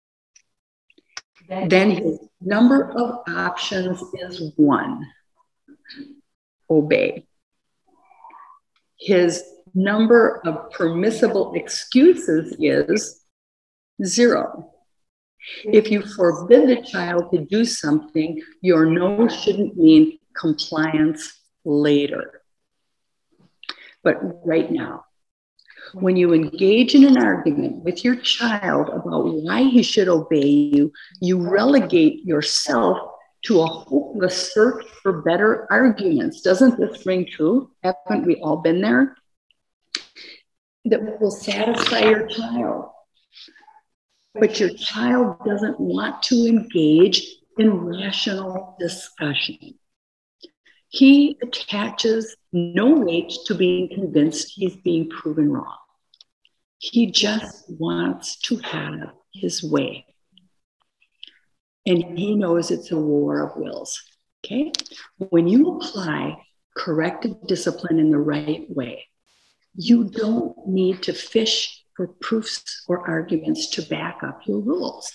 then his number of options is one. Obey. His number of permissible excuses is zero. If you forbid the child to do something, your no shouldn't mean compliance later, but right now. When you engage in an argument with your child about why he should obey you, you relegate yourself to a hopeless search for better arguments. Doesn't this ring true? Haven't we all been there? That will satisfy your child. But your child doesn't want to engage in rational discussion. He attaches no weight to being convinced he's being proven wrong. He just wants to have his way. And he knows it's a war of wills. Okay? When you apply corrective discipline in the right way, you don't need to fish for proofs or arguments to back up your rules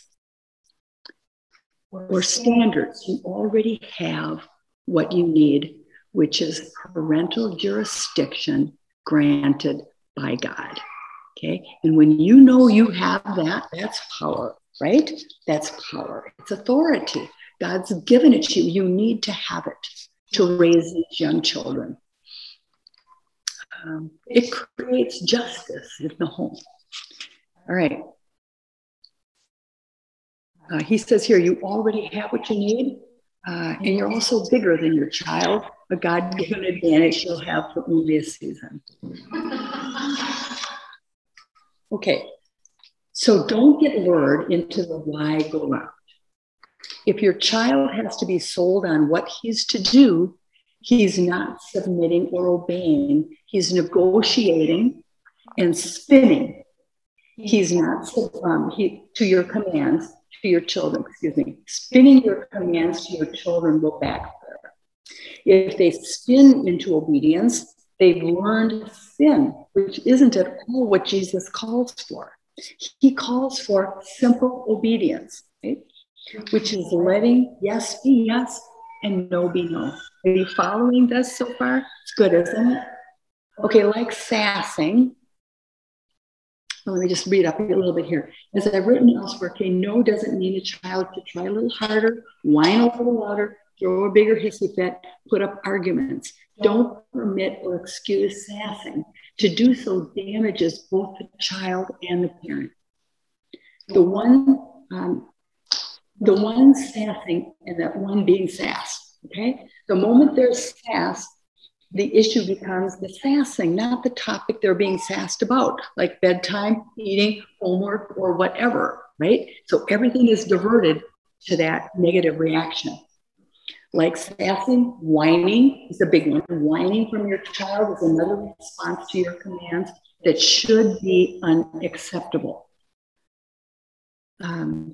or standards. You already have what you need, which is parental jurisdiction granted by God. Okay. And when you know you have that, that's power, right? That's power. It's authority. God's given it to you. You need to have it to raise these young children. Um, it creates justice in the home. All right. Uh, he says here, you already have what you need. Uh, and you're also bigger than your child, a God-given advantage you'll have for only a season. Okay, so don't get lured into the why go round. If your child has to be sold on what he's to do, he's not submitting or obeying. He's negotiating and spinning. He's not um, he, to your commands. To your children, excuse me, spinning your commands to your children will backfire. If they spin into obedience, they've learned sin, which isn't at all what Jesus calls for. He calls for simple obedience, right? Which is letting yes be yes and no be no. Are you following this so far? It's good, isn't it? Okay, like sassing. Let me just read up a little bit here. As I've written elsewhere, okay, no doesn't mean a child to try a little harder, whine a little louder, throw a bigger hissy fit, put up arguments. Don't permit or excuse sassing. To do so damages both the child and the parent. The one, um, the one sassing and that one being sassed, okay? The moment there's sass, the issue becomes the sassing, not the topic they're being sassed about, like bedtime, eating, homework, or whatever, right? So everything is diverted to that negative reaction. Like sassing, whining is a big one. Whining from your child is another response to your commands that should be unacceptable. Um,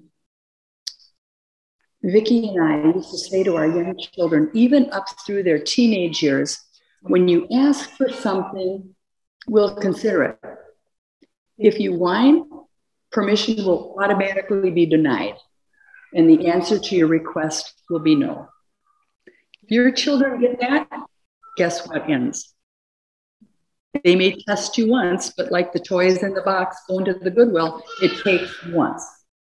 Vicki and I used to say to our young children, even up through their teenage years, when you ask for something, we'll consider it. If you whine, permission will automatically be denied, and the answer to your request will be no. If your children get that, guess what ends? They may test you once, but like the toys in the box going to the Goodwill, it takes once.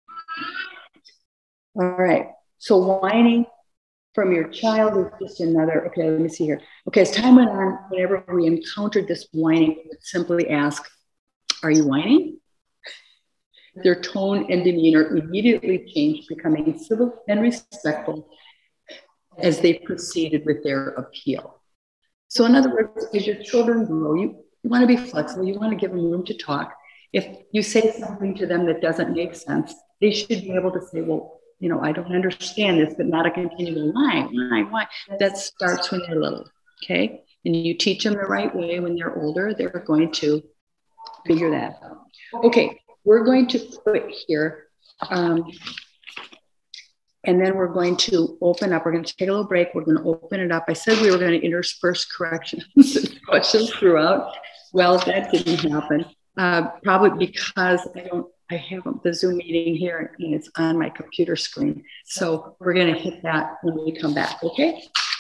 All right, so whining from your child is just another, okay, let me see here. Okay, as time went on, whenever we encountered this whining, we would simply ask, are you whining? Their tone and demeanor immediately changed, becoming civil and respectful as they proceeded with their appeal. So in other words, as your children grow, you, you want to be flexible, you want to give them room to talk. If you say something to them that doesn't make sense, they should be able to say, well, you know, I don't understand this, but not a continual why, why, why. That starts when they're little, okay? And you teach them the right way. When they're older, they're going to figure that out. Okay, we're going to put here, um, and then we're going to open up. We're going to take a little break. We're going to open it up. I said we were going to intersperse corrections and questions throughout. Well, that didn't happen, uh, probably because I don't, I have the Zoom meeting here and it's on my computer screen. So we're going to hit that when we come back, okay?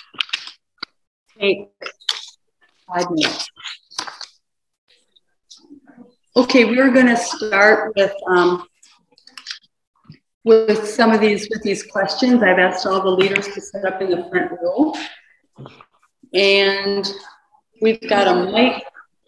Take five minutes. Okay, we're going to start with um, with some of these with these questions. I've asked all the leaders to set up in the front row, and we've got a mic.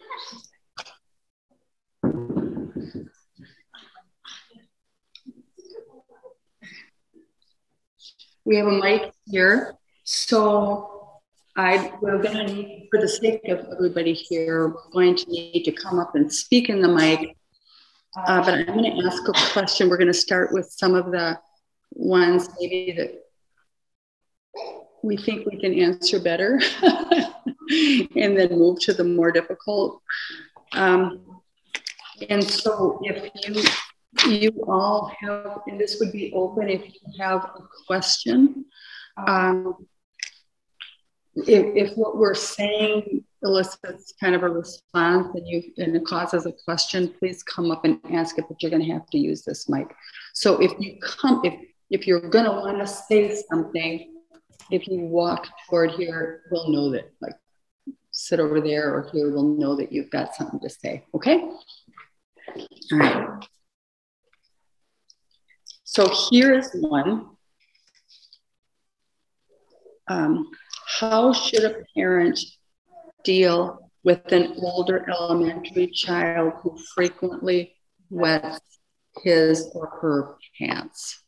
We have a mic here, so I we're going to need, for the sake of everybody here, we're going to need to come up and speak in the mic. Uh, but I'm going to ask a question. We're going to start with some of the ones maybe that we think we can answer better, and then move to the more difficult. Um, and so, if you you all have, and this would be open if you have a question. Um, if, if what we're saying elicits kind of a response and you and it causes a question, please come up and ask it, but you're going to have to use this mic. So if you come, if if you're going to want to say something, if you walk toward here, we'll know that, like sit over there or here, we'll know that you've got something to say. Okay. All right. So here is one. Um, how should a parent deal with an older elementary child who frequently wets his or her pants?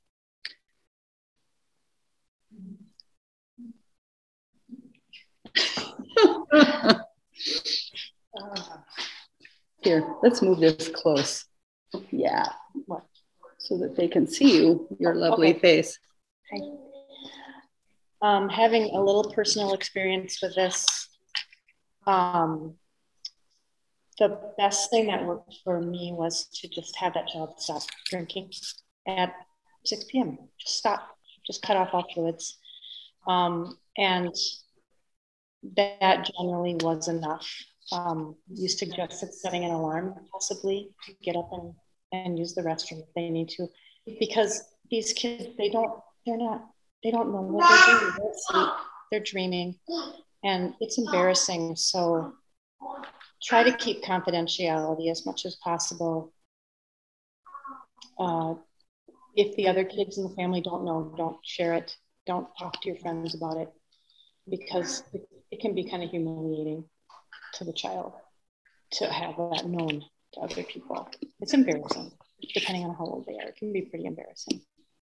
Here, let's move this close. Yeah. So that they can see you, your lovely okay. face. Okay. Um, having a little personal experience with this, um, the best thing that worked for me was to just have that child stop drinking at six p m Just stop, just cut off all fluids. Um, and that generally was enough. Um, you suggested setting an alarm possibly to get up and, and use the restroom if they need to, because these kids, they don't, they're not, they don't know what they're doing. They're asleep, they're dreaming, and it's embarrassing. So try to keep confidentiality as much as possible. Uh, if the other kids in the family don't know, don't share it. don't talk to your friends about it, because it, it can be kind of humiliating to the child to have that known to other people. It's embarrassing, depending on how old they are. It can be pretty embarrassing.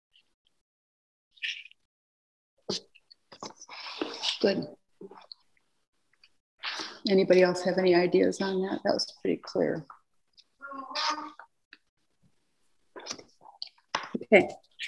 Good. Anybody else have any ideas on that? That was pretty clear. Okay.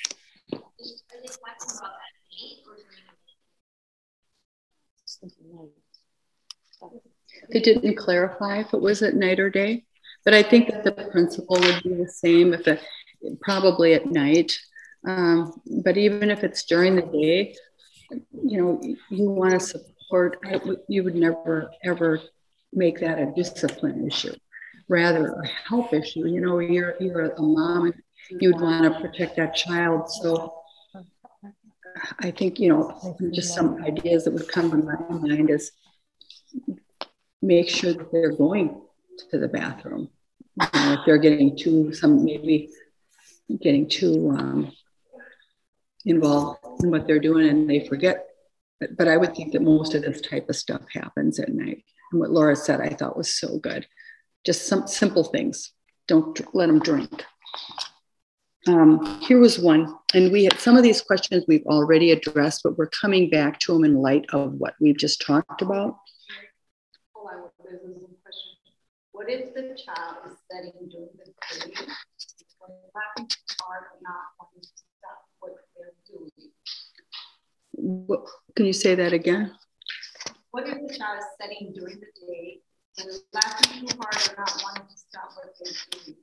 They didn't clarify if it was at night or day, but I think that the principle would be the same if it, probably at night. Um, but even if it's during the day, you know, you want to support, you would never, ever make that a discipline issue, rather a help issue. You know, you're, you're a mom and you'd want to protect that child. So I think, you know, just some ideas that would come to my mind is make sure that they're going to the bathroom. You know, if they're getting too, some maybe getting too um, involved in what they're doing and they forget. But, but I would think that most of this type of stuff happens at night. And what Laura said, I thought was so good. Just some simple things. Don't let them drink. Um, here was one, and we had some of these questions we've already addressed, but we're coming back to them in light of what we've just talked about. Hold on, there's one question. What if the child is studying during the day, when laughing hard or not wanting to stop what they're doing? What, can you say that again? What if the child is studying during the day and laughing too hard or not wanting to stop what they're doing?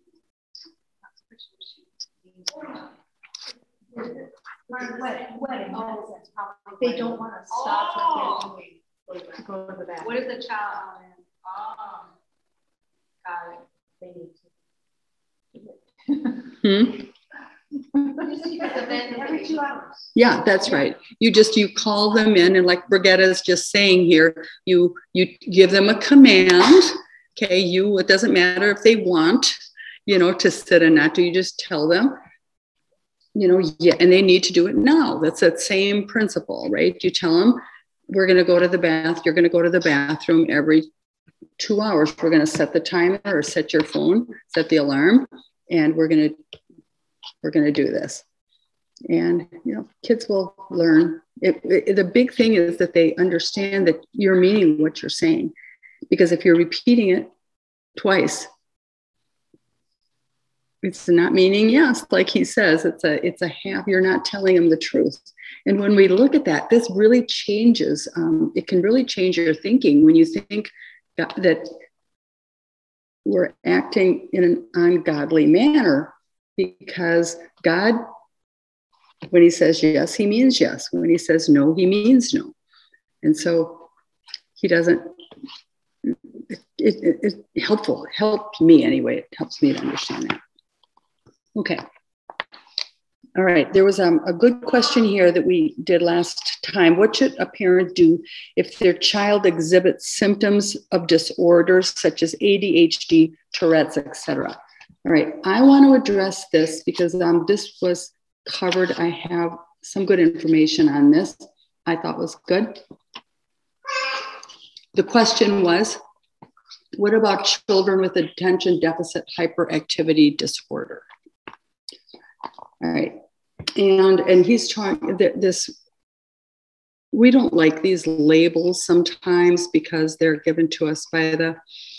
Wedding. Oh, they don't want to stop what they're doing. Go to the back. What if the child? Oh, got it. They need to. Hmm? Every two hours. Yeah, that's right. You just you call them in, and like Brigitta's just saying here, you you give them a command. Okay, you it doesn't matter if they want, you know, to sit and not do. You just tell them. You know, yeah, and they need to do it now. That's that same principle, right? You tell them, we're going to go to the bath. You're going to go to the bathroom every two hours. We're going to set the timer or set your phone, set the alarm, and we're going to we're going to do this. And you know, kids will learn. It, it, the big thing is that they understand that you're meaning what you're saying, because if you're repeating it twice, it's not meaning yes, like he says. It's a it's a half. You're not telling them the truth. And when we look at that, this really changes. Um, it can really change your thinking when you think that, that we're acting in an ungodly manner, because God, when he says yes, he means yes. When he says no, he means no. And so he doesn't. It, it, it's helpful. It helped me anyway. It helps me to understand that. Okay. All right. There was um, a good question here that we did last time. What should a parent do if their child exhibits symptoms of disorders such as A D H D, Tourette's, et cetera? All right. I want to address this because um, this was covered. I have some good information on this. I thought was good. The question was, what about children with attention deficit hyperactivity disorder? All right. And, and he's trying that this, we don't like these labels sometimes because they're given to us by the,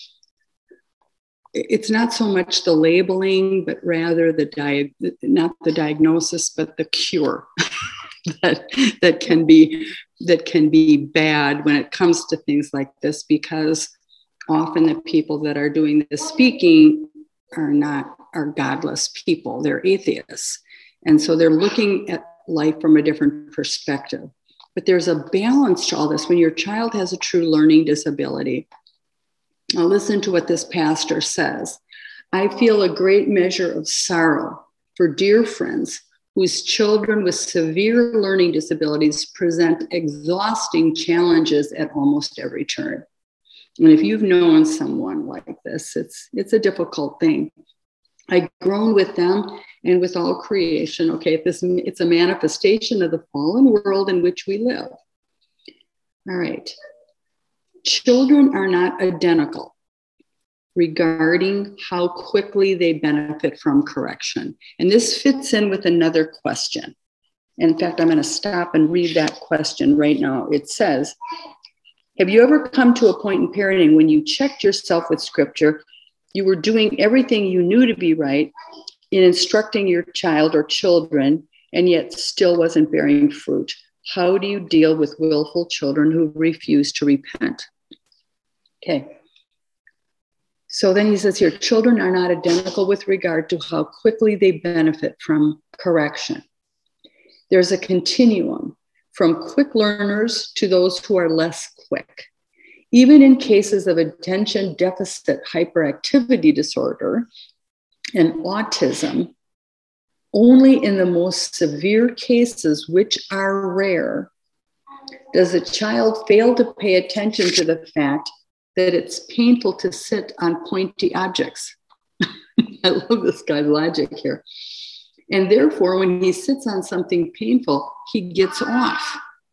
it's not so much the labeling, but rather the diag, not the diagnosis, but the cure that, that can be, that can be bad when it comes to things like this, because often the people that are doing the speaking are not, are godless people. They're atheists. And so they're looking at life from a different perspective. But there's a balance to all this. When your child has a true learning disability, now listen to what this pastor says. I feel a great measure of sorrow for dear friends whose children with severe learning disabilities present exhausting challenges at almost every turn. And if you've known someone like this, it's, it's a difficult thing. I groan with them and with all creation. Okay, this it's a manifestation of the fallen world in which we live. All right. Children are not identical regarding how quickly they benefit from correction. And this fits in with another question. In fact, I'm going to stop and read that question right now. It says, have you ever come to a point in parenting when you checked yourself with scripture, you were doing everything you knew to be right in instructing your child or children, and yet still wasn't bearing fruit? How do you deal with willful children who refuse to repent? Okay. So then he says here, children are not identical with regard to how quickly they benefit from correction. There's a continuum from quick learners to those who are less quick. Even in cases of attention deficit hyperactivity disorder and autism, only in the most severe cases, which are rare, does a child fail to pay attention to the fact that it's painful to sit on pointy objects. I love this guy's logic here. And therefore, when he sits on something painful, he gets off.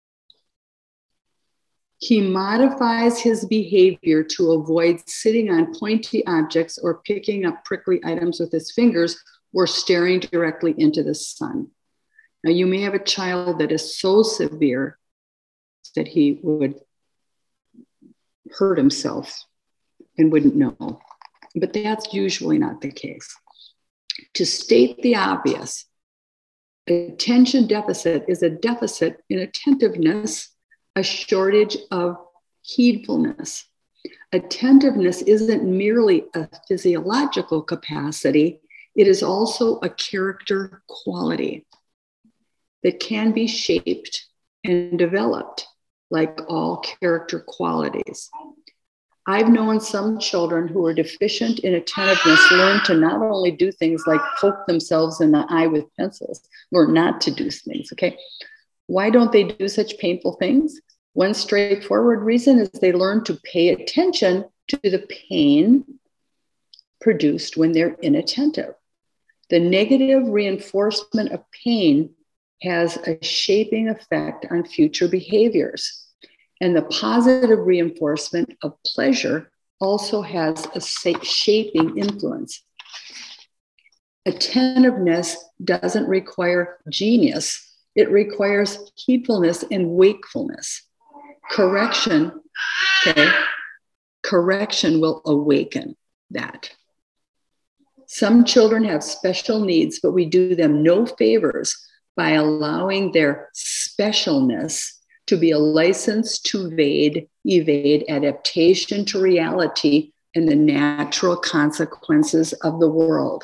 He modifies his behavior to avoid sitting on pointy objects or picking up prickly items with his fingers or staring directly into the sun. Now, you may have a child that is so severe that he would hurt himself and wouldn't know, but that's usually not the case. To state the obvious, attention deficit is a deficit in attentiveness, a shortage of heedfulness. Attentiveness isn't merely a physiological capacity, it is also a character quality that can be shaped and developed like all character qualities. I've known some children who are deficient in attentiveness learn to not only do things like poke themselves in the eye with pencils, learn not to do things, okay? Why don't they do such painful things? One straightforward reason is they learn to pay attention to the pain produced when they're inattentive. The negative reinforcement of pain has a shaping effect on future behaviors. And the positive reinforcement of pleasure also has a shaping influence. Attentiveness doesn't require genius. It requires heedfulness and wakefulness. Correction, okay, correction will awaken that. Some children have special needs, but we do them no favors by allowing their specialness to be a license to evade, evade adaptation to reality and the natural consequences of the world.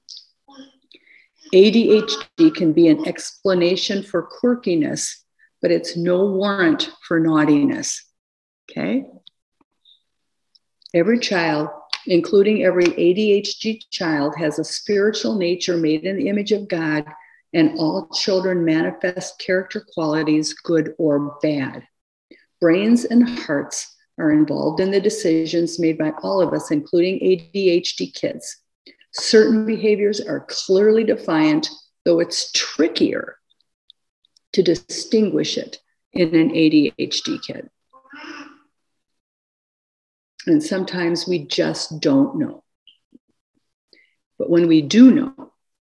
A D H D can be an explanation for quirkiness, but it's no warrant for naughtiness, okay? Every child, including every A D H D child, has a spiritual nature made in the image of God, and all children manifest character qualities, good or bad. Brains and hearts are involved in the decisions made by all of us, including A D H D kids. Certain behaviors are clearly defiant, though it's trickier to distinguish it in an A D H D kid. And sometimes we just don't know. But when we do know,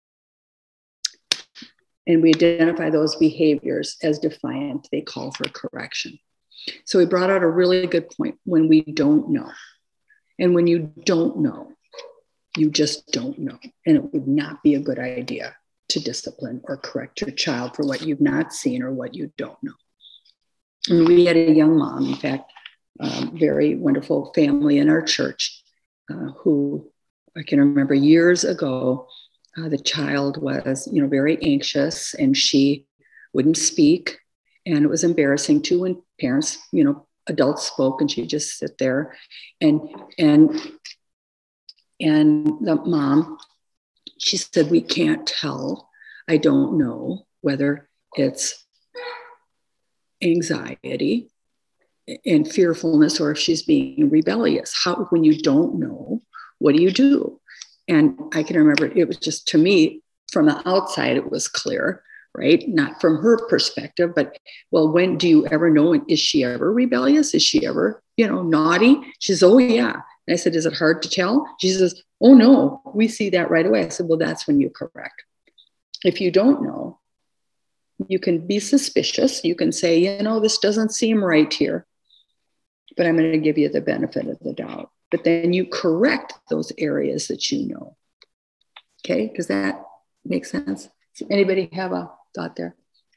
and we identify those behaviors as defiant, they call for correction. So he brought out a really good point: when we don't know. And when you don't know, you just don't know. And it would not be a good idea to discipline or correct your child for what you've not seen or what you don't know. And we had a young mom, in fact, a very wonderful family in our church uh, who I can remember years ago, Uh, the child was, you know, very anxious, and she wouldn't speak. And it was embarrassing too when parents, you know, adults spoke, and she'd just sit there. And and and the mom, she said, "We can't tell. I don't know whether it's anxiety and fearfulness or if she's being rebellious. How, when you don't know, what do you do?" And I can remember it was just, to me, from the outside, it was clear, right? Not from her perspective, but well, when do you ever know? Is she ever rebellious? Is she ever, you know, naughty? She says, oh yeah. And I said, is it hard to tell? She says, oh no, we see that right away. I said, well, that's when you correct. If you don't know, you can be suspicious. You can say, you know, this doesn't seem right here, but I'm going to give you the benefit of the doubt. But then you correct those areas that you know. Okay, does that make sense? Anybody have a thought there?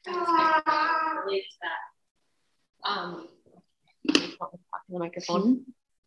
Um, the microphone.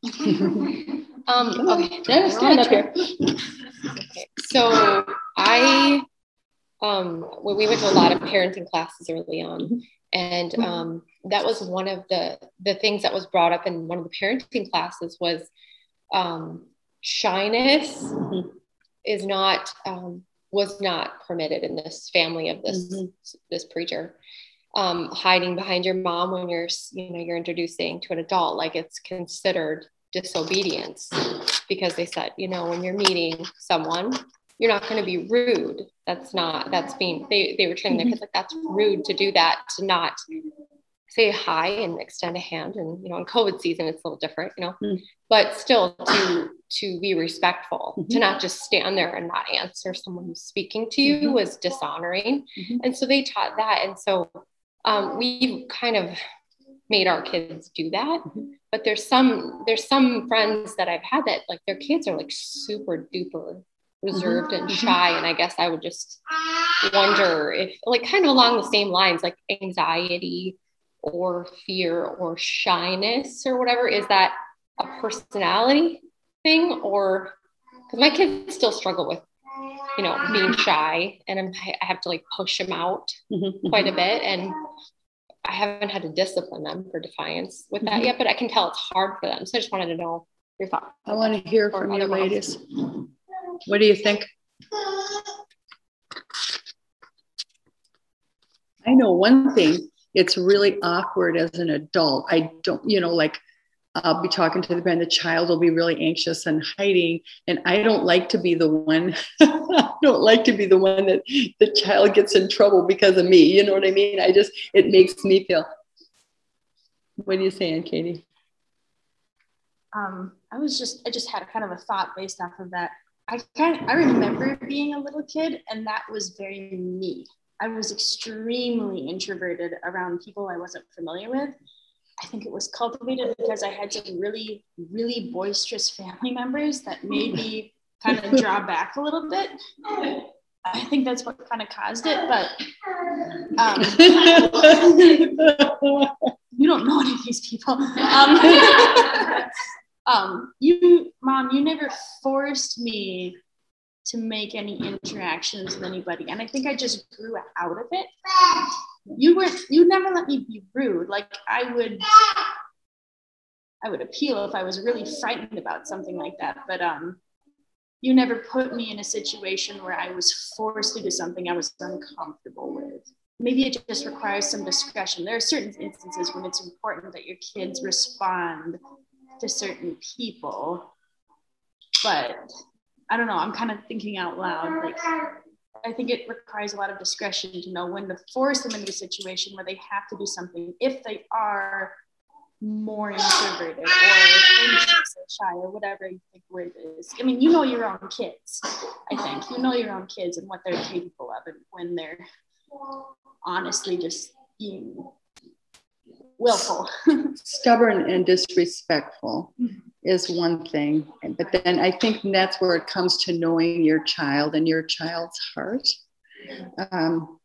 um, okay, no, stand up here. Okay, so I, um, when we went to a lot of parenting classes early on, and um, that was one of the the things that was brought up in one of the parenting classes was um, shyness mm-hmm. is not um, was not permitted in this family of this mm-hmm. this preacher. Um, hiding behind your mom when you're, you know, you're introducing to an adult, like it's considered disobedience, because they said, you know, when you're meeting someone, you're not going to be rude. That's not, that's being, they, they were training their kids like, that's rude to do that, to not say hi and extend a hand. And, you know, in COVID season, it's a little different, you know, mm-hmm. but still to, to be respectful, mm-hmm. to not just stand there and not answer someone who's speaking to you mm-hmm. was dishonoring. Mm-hmm. And so they taught that. And so Um, we've kind of made our kids do that, mm-hmm. but there's some, there's some friends that I've had that like their kids are like super duper reserved mm-hmm. and shy. And I guess I would just wonder if like kind of along the same lines, like anxiety or fear or shyness or whatever, is that a personality thing? Or because my kids still struggle with, you know, being shy, and I'm, I have to like push them out mm-hmm. quite a bit. And I haven't had to discipline them for defiance with that mm-hmm. yet, but I can tell it's hard for them. So I just wanted to know your thoughts. I want to hear from you ladies. What do you think? I know one thing, it's really awkward as an adult. I don't, you know, like I'll be talking to the parent, the child will be really anxious and hiding. And I don't like to be the one, I don't like to be the one that the child gets in trouble because of me. You know what I mean? I just, it makes me feel. What are you saying, Katie? Um, I was just, I just had a kind of a thought based off of that. I kind of, I remember being a little kid, and that was very me. I was extremely introverted around people I wasn't familiar with. I think it was cultivated because I had some really, really boisterous family members that made me kind of draw back a little bit. I think that's what kind of caused it, but um, you don't know any of these people. Um, um, you, Mom, you never forced me to make any interactions with anybody. And I think I just grew out of it. You were, you never let me be rude. Like I would, I would appeal if I was really frightened about something like that. But um, you never put me in a situation where I was forced to do something I was uncomfortable with. Maybe it just requires some discretion. There are certain instances when it's important that your kids respond to certain people. But I don't know, I'm kind of thinking out loud. Like, I think it requires a lot of discretion to know when to force them into a situation where they have to do something if they are more introverted or anxious or shy or whatever you think word is. I mean, you know your own kids, I think. You know your own kids and what they're capable of, and when they're honestly just being willful. Stubborn and disrespectful is one thing, but then I think that's where it comes to knowing your child and your child's heart. Um,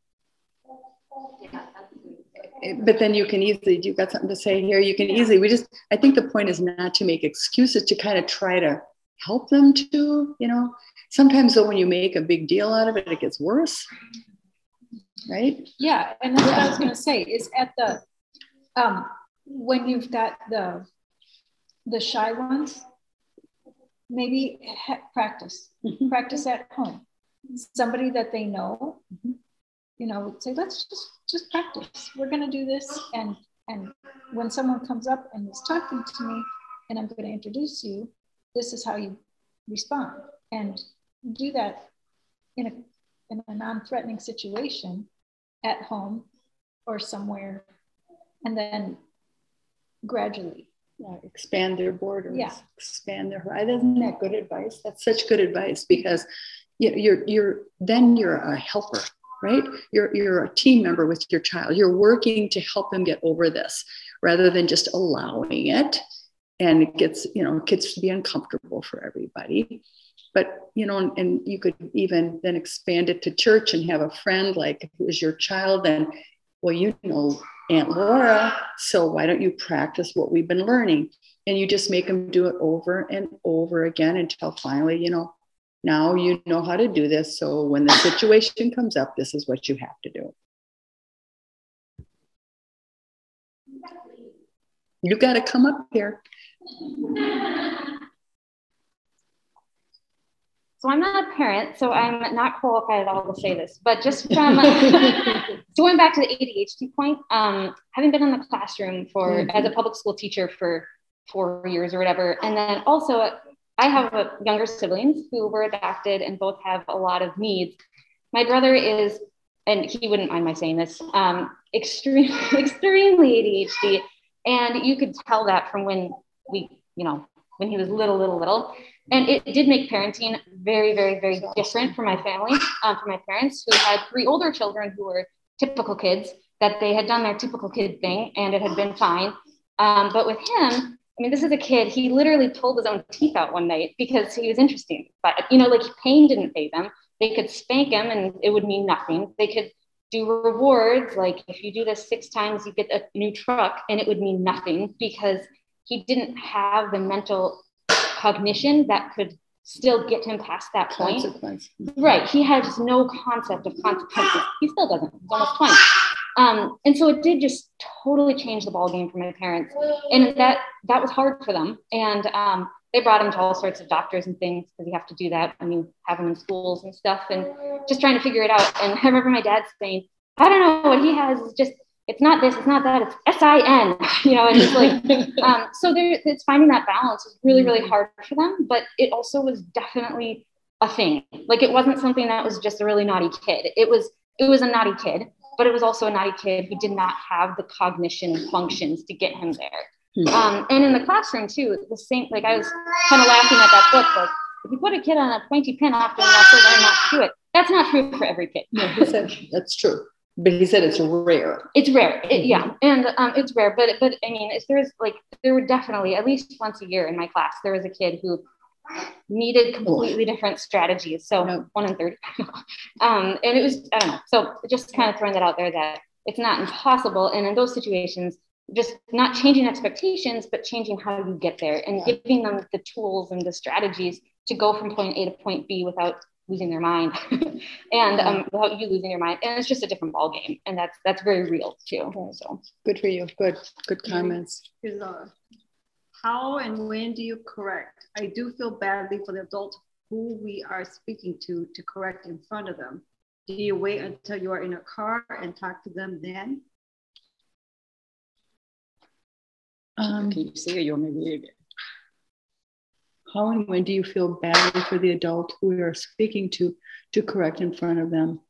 but then you can easily, you've got something to say here, you can easily, we just, I think the point is not to make excuses, to kind of try to help them to, you know, sometimes though when you make a big deal out of it, it gets worse, right? Yeah, and that's what I was going to say, is at the, um, when you've got the, the shy ones, maybe ha- practice, mm-hmm. practice at home. Somebody that they know, mm-hmm. you know, say, let's just, just practice. We're going to do this. And, and when someone comes up and is talking to me and I'm going to introduce you, this is how you respond. And do that in a, in a non-threatening situation at home or somewhere, and then gradually. Yeah, expand their borders, yeah. expand their horizon. Isn't that good advice? That's such good advice, because you know, you're you're then you're a helper, right? You're you're a team member with your child. You're working to help them get over this rather than just allowing it. And it gets, you know, it gets to be uncomfortable for everybody. But, you know, and, and you could even then expand it to church and have a friend, like if it was your child, then, well, you know, Aunt Laura, so why don't you practice what we've been learning? And you just make them do it over and over again until finally, you know, now you know how to do this. So when the situation comes up, this is what you have to do. You got to come up here. So I'm not a parent, so I'm not qualified at all to say this, but just from going back to the A D H D point, um, having been in the classroom for mm-hmm. as a public school teacher for four years or whatever, and then also I have a, younger siblings who were adopted and both have a lot of needs. My brother is, and he wouldn't mind my saying this, um, extremely, extremely A D H D, and you could tell that from when we, you know, when he was little, little, little. And it did make parenting very, very, very different for my family, um, for my parents who had three older children who were typical kids, that they had done their typical kid thing and it had been fine. Um, but with him, I mean, this is a kid, he literally pulled his own teeth out one night because he was interested. But, you know, like pain didn't phase them. They could spank him and it would mean nothing. They could do rewards, like if you do this six times, you get a new truck, and it would mean nothing because he didn't have the mental cognition that could still get him past that point. Right. He has no concept of consequences. He still doesn't. He's almost twenty. Um, and so it did just totally change the ballgame for my parents. And that that was hard for them. And um, they brought him to all sorts of doctors and things because you have to do that when you have him in schools and stuff, and just trying to figure it out. And I remember my dad saying, I don't know, what he has is just, it's not this, it's not that, it's S I N, you know, and it's like, um, so there, it's finding that balance was really, really hard for them, but it also was definitely a thing. Like, it wasn't something that was just a really naughty kid. It was, it was a naughty kid, but it was also a naughty kid who did not have the cognition functions to get him there. Um, and in the classroom too, the same, like I was kind of laughing at that book, like, if you put a kid on a pointy pin often enough, they'll learn not to do it. That's not true for every kid. No, he said that's true. But he said it's rare. It's rare. It, yeah. And um, it's rare. But, but I mean, if there's like, there were definitely at least once a year in my class, there was a kid who needed completely different strategies. So no. one in thirty. um, and it was, I don't know. So just kind of throwing that out there that it's not impossible. And in those situations, just not changing expectations, but changing how you get there and yeah. giving them the tools and the strategies to go from point A to point B without losing their mind and um, without you losing your mind. And it's just a different ball game. And that's, that's very real too. So good for you. Good, good comments. Here's a, how and when do you correct? I do feel badly for the adult who we are speaking to, to correct in front of them. Do you wait until you are in a car and talk to them then? Um, Can you say it? You want me to read it again? How and when do you feel badly for the adult who we are speaking to to correct in front of them?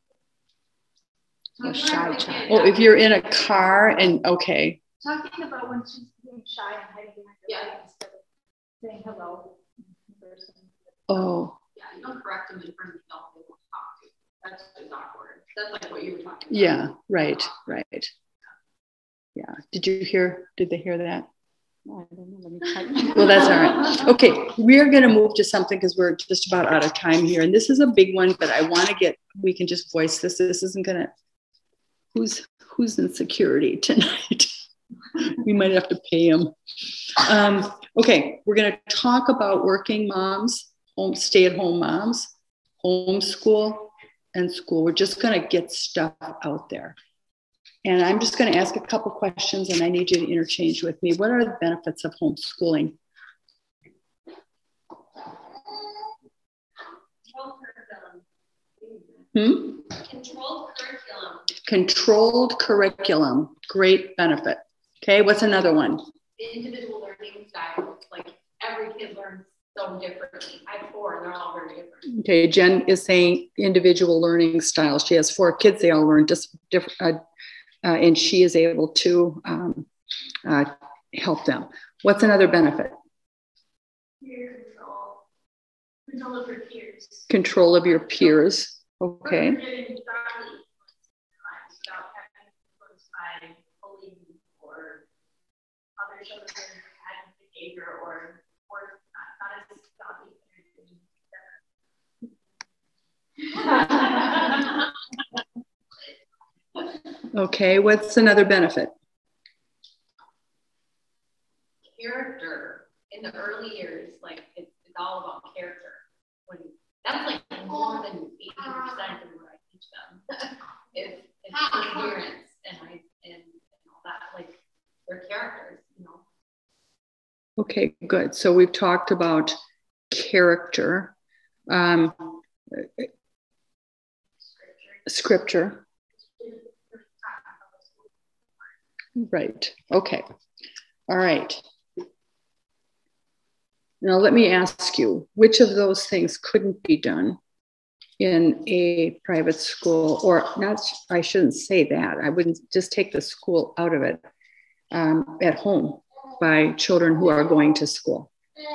A shy child. Oh, if you're in a car and okay. Talking about when she's being shy and hiding behind the yeah. instead of saying hello in person. Oh. Yeah, you don't correct them in front of the adult they won't talk to. That's just awkward. That's like what you were talking about. Yeah, right, right. Yeah. Did you hear? Did they hear that? Oh, I don't know. Well, that's all right. Okay, we're going to move to something because we're just about out of time here. And this is a big one, but I want to get, we can just voice this. This isn't going to, who's who's in security tonight? We might have to pay him. Um, okay, we're going to talk about working moms, home stay-at-home moms, homeschool, and school. We're just going to get stuff out there. And I'm just going to ask a couple questions and I need you to interchange with me. What are the benefits of homeschooling? Hmm? Controlled curriculum. Controlled curriculum. Great benefit. Okay, what's another one? Individual learning styles. Like every kid learns so differently. I have four, and they're all very different. Okay, Jen is saying individual learning styles. She has four kids, they all learn just different, uh, uh, and she is able to um, uh, help them. What's another benefit? Peer control. Control of your peers. Control of your peers. Okay. Without having influenced by bullying or other children bad behavior or or not, not as godly. Okay, what's another benefit? Character in the early years, like it's, it's all about character. When that's like more than eighty percent of what I teach them. it's it's perseverance and I and, and all that, like their characters, you know. Okay, good. So we've talked about character, um, scripture. Right. Okay. All right. Now let me ask you, which of those things couldn't be done in a private school, or not? I shouldn't say that. I wouldn't just take the school out of it, um, at home by children who are going to school.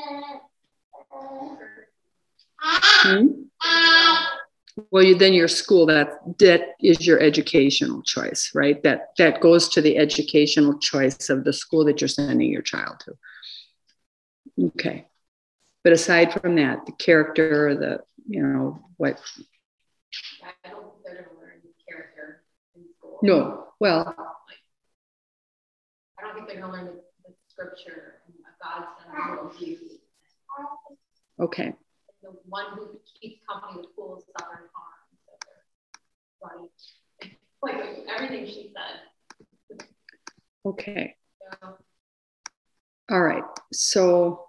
Hmm? Well, you, then your school, that, that is your educational choice, right? That, that goes to the educational choice of the school that you're sending your child to. Okay. But aside from that, the character, the, you know, what? I don't think they're going to learn character in school. No, well. Like, I don't think they're going to learn the, the scripture and God's worldview. Okay. The one who keeps company with fools suffers harm. So like, like everything she said. Okay. Yeah. All right. So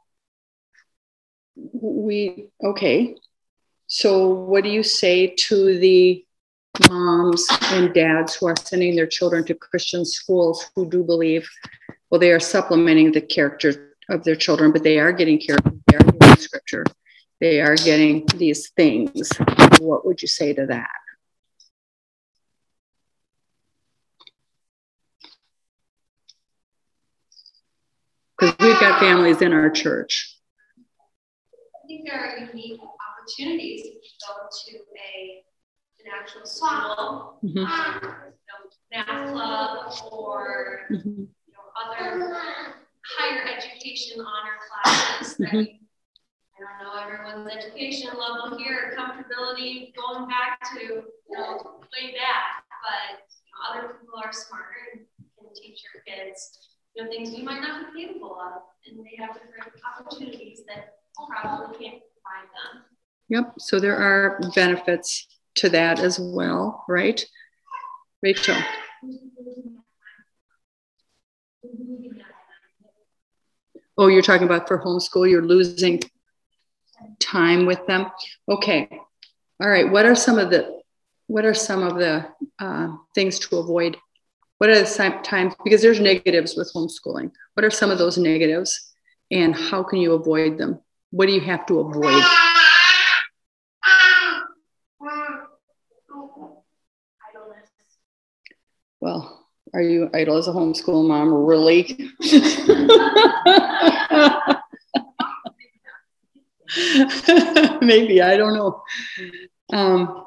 we, okay. So what do you say to the moms and dads who are sending their children to Christian schools who do believe, well, they are supplementing the character of their children, but they are getting character, they are getting scripture, they are getting these things. What would you say to that? Because we've got families in our church. I think there are unique opportunities if you go to a an actual school, mm-hmm. um, you know, math club, or mm-hmm. you know, other higher education honor classes. That mm-hmm. you, I don't know everyone's education level here, comfortability, going back to you know way back, but you know, other people are smarter and can teach your kids you know things you might not be capable of, and they have different opportunities that probably can't find them. Yep. So there are benefits to that as well, right? Rachel. Oh, you're talking about for homeschool, you're losing time with them. Okay. All right. What are some of the, what are some of the uh, things to avoid? What are the times, because there's negatives with homeschooling. What are some of those negatives and how can you avoid them? What do you have to avoid? Well, are you idle as a homeschool mom? Really? Maybe, I don't know. Um,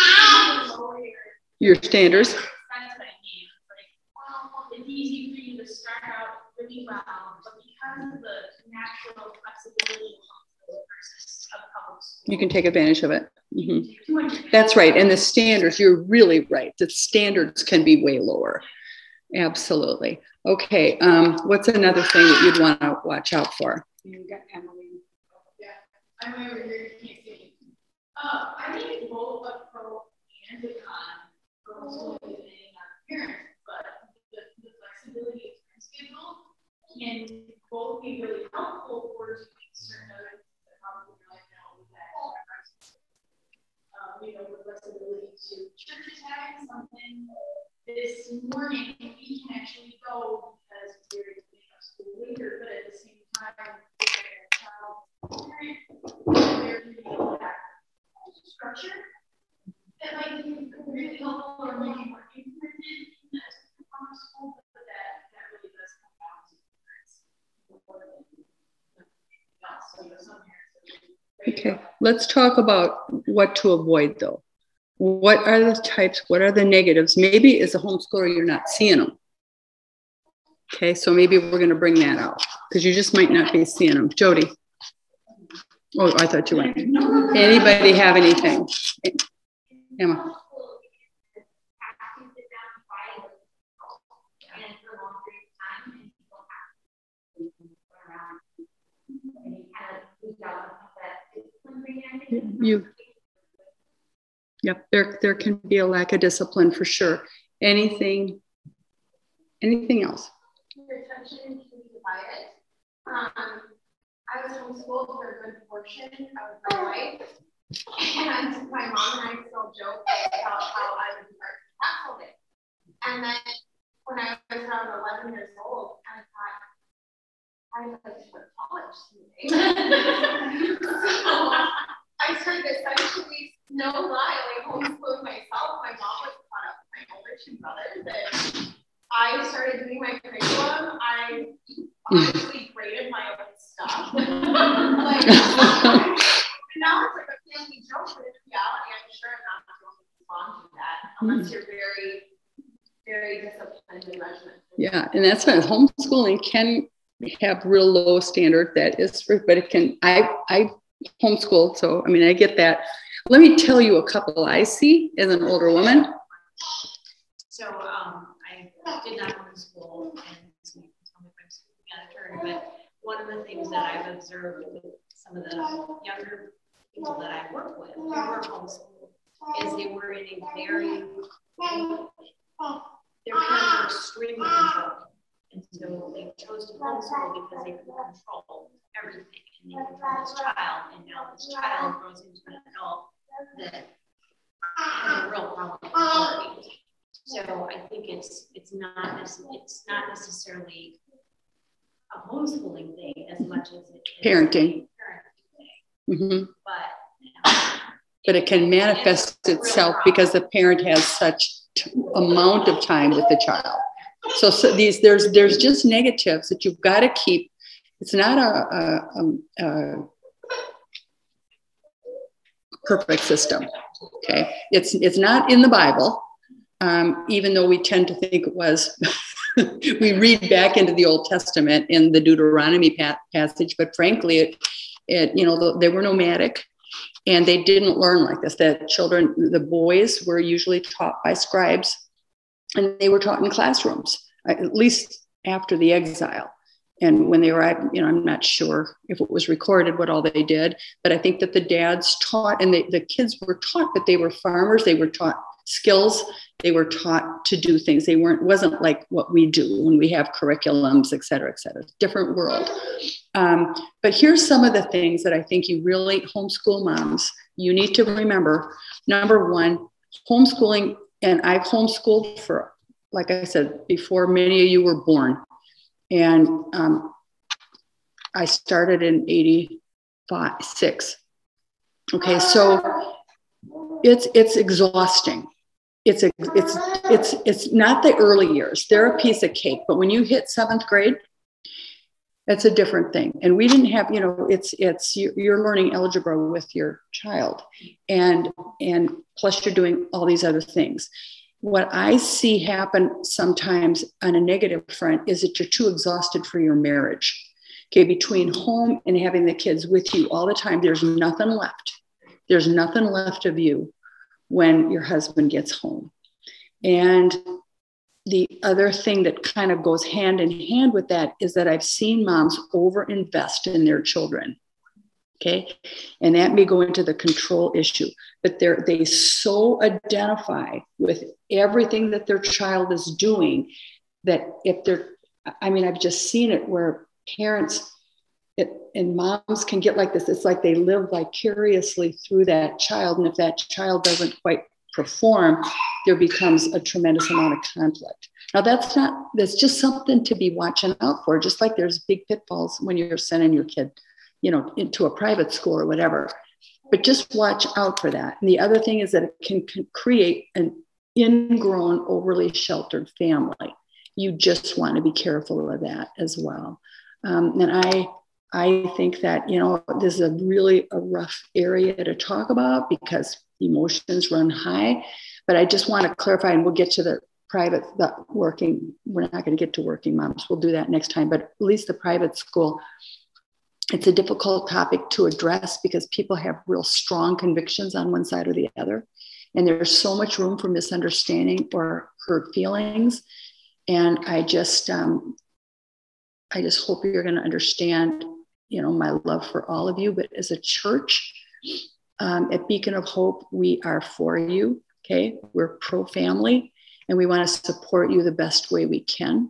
your standards. That's what I mean. Like, it's easy for you to start out really well, but because of the natural flexibility versus a public school, you can take advantage of it. Mm-hmm. That's right. And the standards, you're really right. The standards can be way lower. Absolutely. Okay. Um, what's another thing that you'd want to watch out for? You got Emily. Yeah. I'm over here. You can't see. Uh, I think both a pro and a con for homeschooling and our parents, but the, the flexibility of time schedule can both be really helpful for doing certain other things that probably really know that um, you know, the flexibility to church is having something this morning, we can actually go because we're doing our school later, but at the same time, if our child parent Okay, let's talk about what to avoid though. What are the types, what are the negatives? Maybe as a homeschooler, you're not seeing them. Okay, so maybe we're going to bring that out because you just might not be seeing them. Jody. Oh, I thought you went. Anybody have anything? Emma. You, yep, there, there can be a lack of discipline for sure. Anything, anything else? Your attention can be divided. Um, I was homeschooled for a good portion of my life, and my mom and I still joke about how I would start to tackle it. And then when I was around eleven years old, I thought, I would like to go to college someday. So I started essentially, no lie, like homeschooling myself. My mom was caught up with my older two brothers, and I started doing my curriculum. I honestly graded my own stuff. Like, and now it's like a family joke, but in reality, I'm sure I'm not the only respond to that unless you're very, very disciplined and regimented. Yeah, and that's why homeschooling can have real low standard. That is, but it can. I I homeschooled, so I mean I get that. Let me tell you a couple I see as an older woman. So um, I did not homeschool, and so you can tell me if I'm speaking out of turn, but one of the things that I've observed with some of the younger people that I work with who were homeschooled is they were in a very, their parents were extremely controlled. And so they chose to homeschool because they could control everything, and they control this child, and now this child grows into an adult that has a real problem with authority. So I think it's it's not it's not necessarily a homeschooling thing as much as it is parenting. A parenting thing. Mm-hmm. But um, but it can manifest itself because the parent has such t- amount of time with the child. So, so these there's there's just negatives that you've got to keep. It's not a, a, a, a perfect system. Okay, it's it's not in the Bible. Um, even though we tend to think it was, we read back into the Old Testament in the Deuteronomy pa- passage, but frankly, it, it, you know, they were nomadic and they didn't learn like this. The children, the boys were usually taught by scribes and they were taught in classrooms, at least after the exile. And when they were at, you know, I'm not sure if it was recorded what all they did, but I think that the dads taught and they, the kids were taught, but they were farmers. They were taught skills. They were taught to do things. They weren't, wasn't like what we do when we have curriculums, et cetera, et cetera. Different world. Um, but here's some of the things that I think you really, homeschool moms, you need to remember. Number one, homeschooling, and I've homeschooled for, like I said, before many of you were born. And um, I started in eighty-five, six. Okay, so it's it's exhausting. It's a, it's it's it's not the early years. They're a piece of cake, but when you hit seventh grade, it's a different thing. And we didn't have, you know, it's it's you're learning algebra with your child, and and plus you're doing all these other things. What I see happen sometimes on a negative front is that you're too exhausted for your marriage. Okay, between home and having the kids with you all the time, there's nothing left. There's nothing left of you when your husband gets home. And the other thing that kind of goes hand in hand with that is that I've seen moms overinvest in their children. Okay, and that may go into the control issue, but they're they so identify with everything that their child is doing that if they're, I mean, I've just seen it where parents it, and moms can get like this. It's like they live vicariously through that child, and if that child doesn't quite perform, there becomes a tremendous amount of conflict. Now that's not, that's just something to be watching out for, just like there's big pitfalls when you're sending your kid, you know, into a private school or whatever, but just watch out for that. And the other thing is that it can, can create an ingrown, overly sheltered family. You just want to be careful of that as well. Um, and I, I think that, you know, this is a really a rough area to talk about because emotions run high. But I just want to clarify, and we'll get to the private, the working, we're not going to get to working moms. We'll do that next time. But at least the private school, it's a difficult topic to address because people have real strong convictions on one side or the other. And there's so much room for misunderstanding or hurt feelings. And I just, um, I just hope you're going to understand, you know, my love for all of you. But as a church, um, at Beacon of Hope, we are for you. Okay, we're pro-family, and we want to support you the best way we can.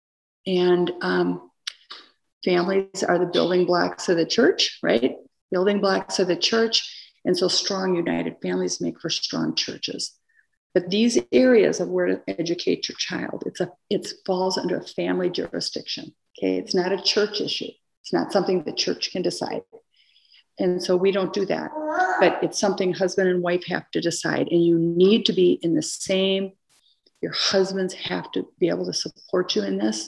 And um, families are the building blocks of the church, right? Building blocks of the church. And so strong, united families make for strong churches. But these areas of where to educate your child, it's a, it falls under a family jurisdiction. Okay, it's not a church issue. It's not something the church can decide. And so we don't do that. But it's something husband and wife have to decide. And you need to be in the same, your husbands have to be able to support you in this.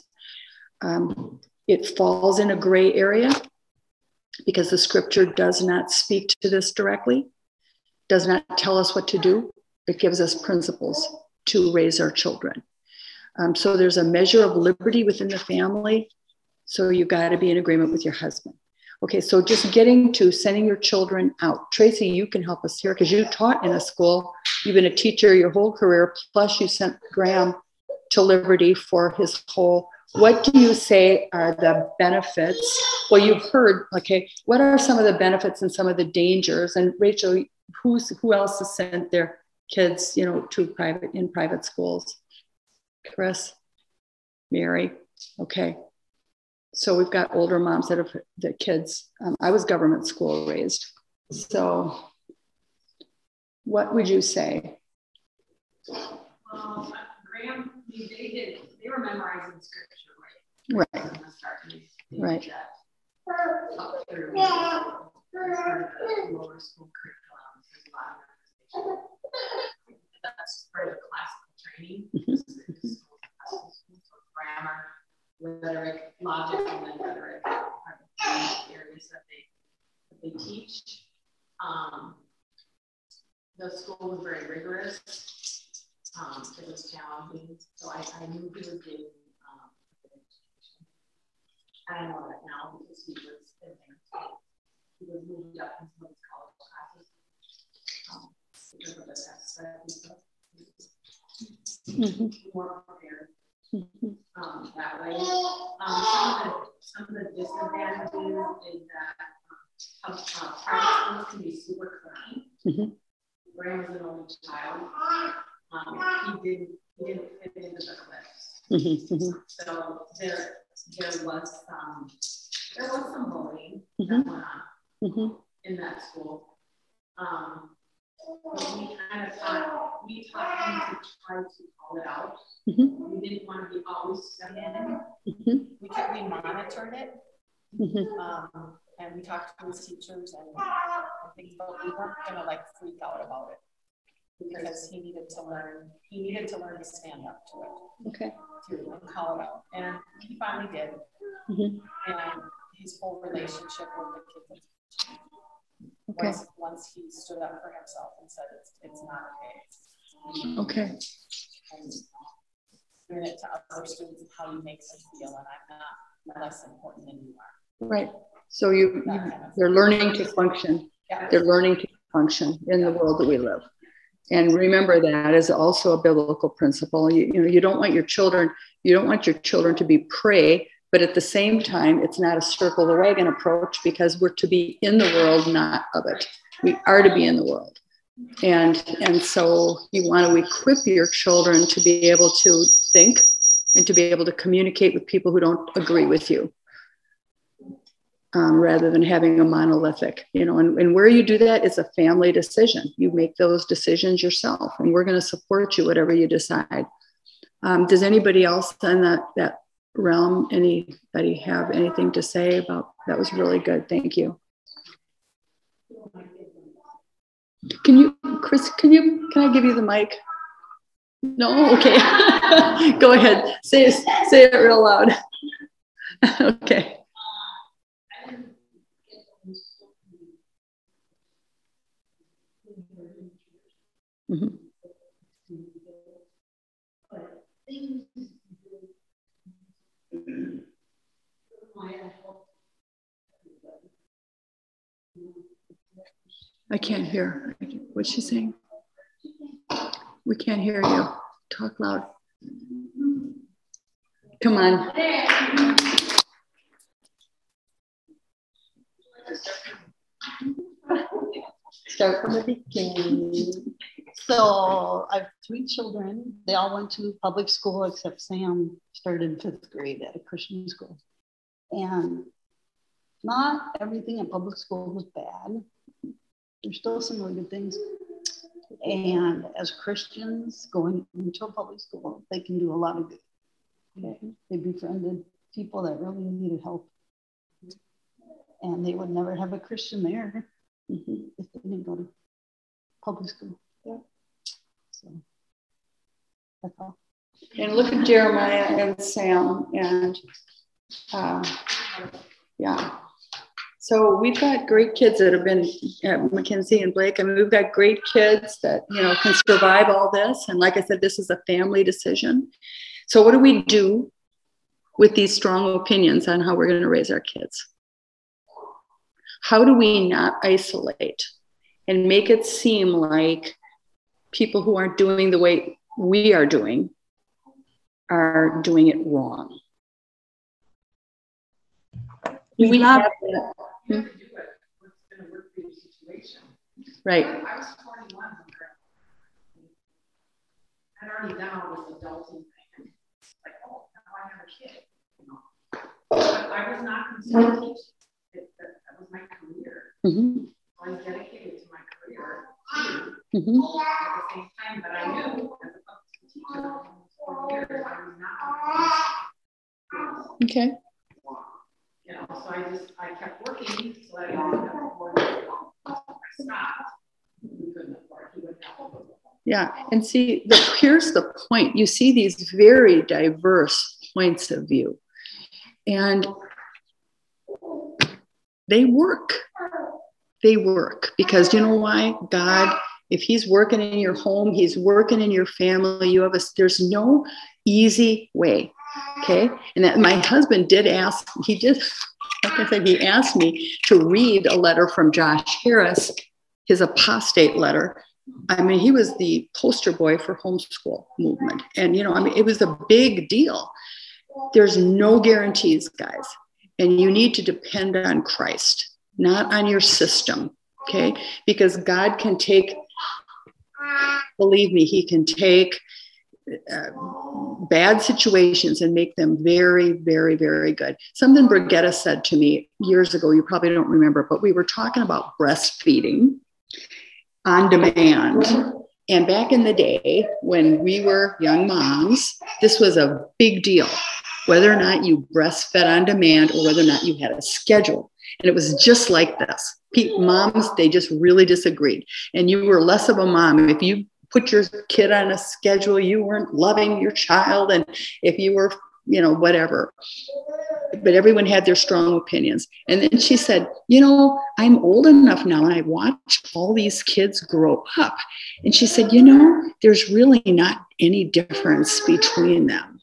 Um, it falls in a gray area because the scripture does not speak to this directly, does not tell us what to do. It gives us principles to raise our children. Um, so there's a measure of liberty within the family. So you got to be in agreement with your husband. Okay, so just getting to sending your children out. Tracy, you can help us here because you taught in a school. You've been a teacher your whole career, plus you sent Graham to Liberty for his whole. What do you say are the benefits? Well, you've heard, okay, what are some of the benefits and some of the dangers? And Rachel, who's who else has sent their kids, you know, to private in private schools? Chris, Mary, okay. So we've got older moms that have the kids. Um, I was government school raised. So what would you say? Well, Graham, they did, they were memorizing scripture, right? Right. From the start, and they Right. did that up through the lower school curriculum. There's a lot of memorization. That's part of the classical training. Mm-hmm. So grammar, rhetoric, logic, and then rhetoric are the areas that they, that they teach. Um, the school was very rigorous. Um, it was challenging, so I, I knew he was getting um, education. I know that now because he was in there. He was moved up into his college classes um, because of the tests that he took. Mm-hmm. More prepared. Mm-hmm. Um, that way. Um, some, of the, some of the disadvantages is that um, uh, private schools can be super clean. Mm-hmm. Graham was an only child. Um, he didn't he didn't fit into the cliffs. Mm-hmm. So there there was some there was some bullying mm-hmm. that went on mm-hmm. in that school. Um, but we kind of taught we taught him to try to call it out. Mm-hmm. We didn't want to be always stuck in. Mm-hmm. We kept, we monitored it, mm-hmm. um, and we talked to his teachers and things, but we weren't gonna like freak out about it because he needed to learn. He needed to learn to stand up to it. Okay. To call it out, and he finally did. Mm-hmm. And his whole relationship with the kids changed. Okay. Once, once he stood up for himself and said it's it's not okay. Okay. And doing it to other students and how you make them feel, and I'm not less important than you are. Right. So you, you kind of they're learning to function. Yeah. They're learning to function in yeah. the world that we live. And remember that is also a biblical principle. You, you know, you don't want your children, you don't want your children to be prey, but at the same time, it's not a circle the wagon approach because we're to be in the world, not of it. We are to be in the world. And, and so you want to equip your children to be able to think and to be able to communicate with people who don't agree with you. Um, rather than having a monolithic, you know, and, and where you do that is a family decision. You make those decisions yourself, and we're going to support you, whatever you decide. Um, does anybody else in that, that realm, anybody have anything to say about, that was really good. Thank you. Can you, Chris, can you, can I give you the mic? No? Okay. Go ahead. Say, say it real loud. Okay. I didn't Mm-hmm. I can't hear. What's she saying? We can't hear you. Talk loud. Come on. Start from the beginning. So I have three children. They all went to public school except Sam started in fifth grade at a Christian school. And not everything in public school was bad. There's still some really good things. And as Christians going into a public school, they can do a lot of good. Okay. They befriended people that really needed help. And they would never have a Christian there mm-hmm. if they didn't go to public school. Yeah. So that's all. And look at Jeremiah and Sam and uh, yeah. So we've got great kids that have been at Mackenzie and Blake. I mean, we've got great kids that, you know, can survive all this. And like I said, this is a family decision. So what do we do with these strong opinions on how we're going to raise our kids? How do we not isolate and make it seem like people who aren't doing the way we are doing are doing it wrong? We, we have that. Hmm? Right. I was twenty-one. I'd already done all this adulting thing. Like, oh, now I have a kid. You know? But I was not concerned teaching. It, that, that was my career. Mm-hmm. I was dedicated to my career mm-hmm. at the same time. But I knew as a public school teacher for four years, I was not. Okay. You know, so I just, I kept working so that I didn't have to work. I stopped. We couldn't afford, he wouldn't have to. Yeah, and see, the, here's the point. You see these very diverse points of view, and they work. They work because you know why? God, if he's working in your home, he's working in your family. You have a, there's no easy way. Okay. And that my husband did ask, he did, like I said, he asked me to read a letter from Josh Harris, his apostate letter. I mean, he was the poster boy for homeschool movement. And, you know, I mean, it was a big deal. There's no guarantees, guys. And you need to depend on Christ, not on your system. Okay. Because God can take, believe me, he can take Uh, bad situations and make them very, very, very good. Something Brigitta said to me years ago, you probably don't remember, but we were talking about breastfeeding on demand. And back in the day when we were young moms, this was a big deal, whether or not you breastfed on demand or whether or not you had a schedule. And it was just like this. Moms, they just really disagreed. And you were less of a mom if you put your kid on a schedule, you weren't loving your child, and if you were, you know, whatever. But everyone had their strong opinions. And then she said, you know, I'm old enough now and I watch all these kids grow up. And she said, you know, there's really not any difference between them.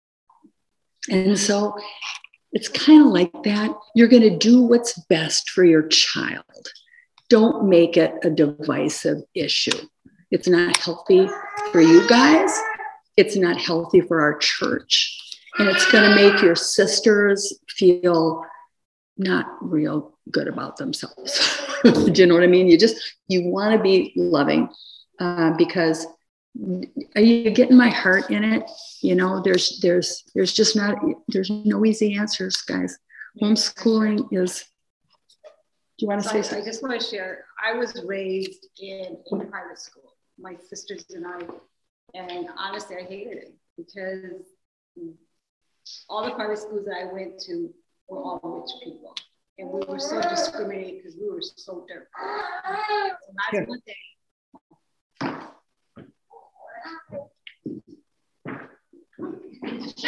And so it's kind of like that. You're going to do what's best for your child. Don't make it a divisive issue. It's not healthy for you guys. It's not healthy for our church. And it's going to make your sisters feel not real good about themselves. Do you know what I mean? You just, you want to be loving uh, because are you getting my heart in it? You know, there's, there's, there's just not, there's no easy answers, guys. Homeschooling is, do you want to say I, something? I just want to share, I was raised in, in private school. My sisters and I, and honestly, I hated it because all the private schools that I went to were all rich people. And we were so discriminated because we were so different. So that's one thing.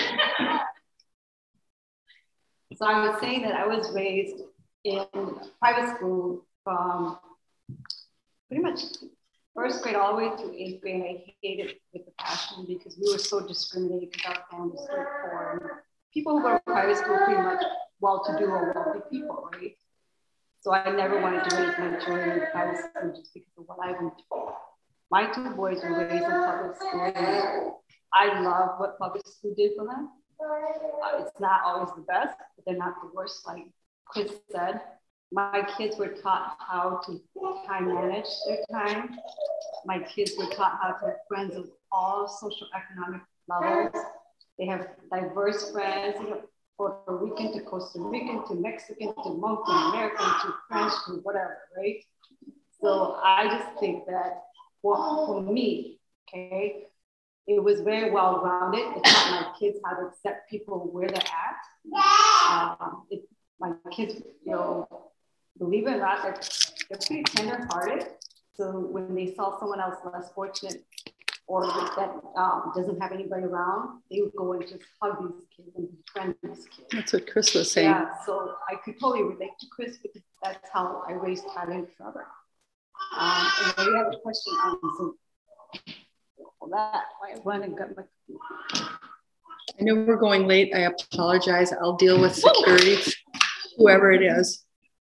So I was saying that I was raised in private school from pretty much first grade all the way through eighth grade, I hated it with a passion because we were so discriminated because our family was so poor. And people who go to private school pretty much well-to-do or wealthy people, right? So I never wanted to raise my children in private school just because of what I went through. My two boys were raised in public school. I love what public school did for them. Uh, it's not always the best, but they're not the worst. Like Chris said, my kids were taught how to time manage their time. My kids were taught how to have friends of all socioeconomic levels. They have diverse friends, you know, Puerto Rican to Costa Rican to Mexican to Monk to American to French to whatever, right? So I just think that for, for me, okay, it was very well rounded. It taught my kids how to accept people where they're at. Um, it, my kids, you know, believe it or not, they're, they're pretty tender hearted. So when they saw someone else less fortunate or that um, doesn't have anybody around, they would go and just hug these kids and befriend these kids. That's what Chris was saying. Yeah, so I could totally relate to Chris because that's how I raised Tyler and Trevor. Um, and then we have a question on Zoom. Well, that I went and got my. I know we're going late. I apologize. I'll deal with security, whoever it is.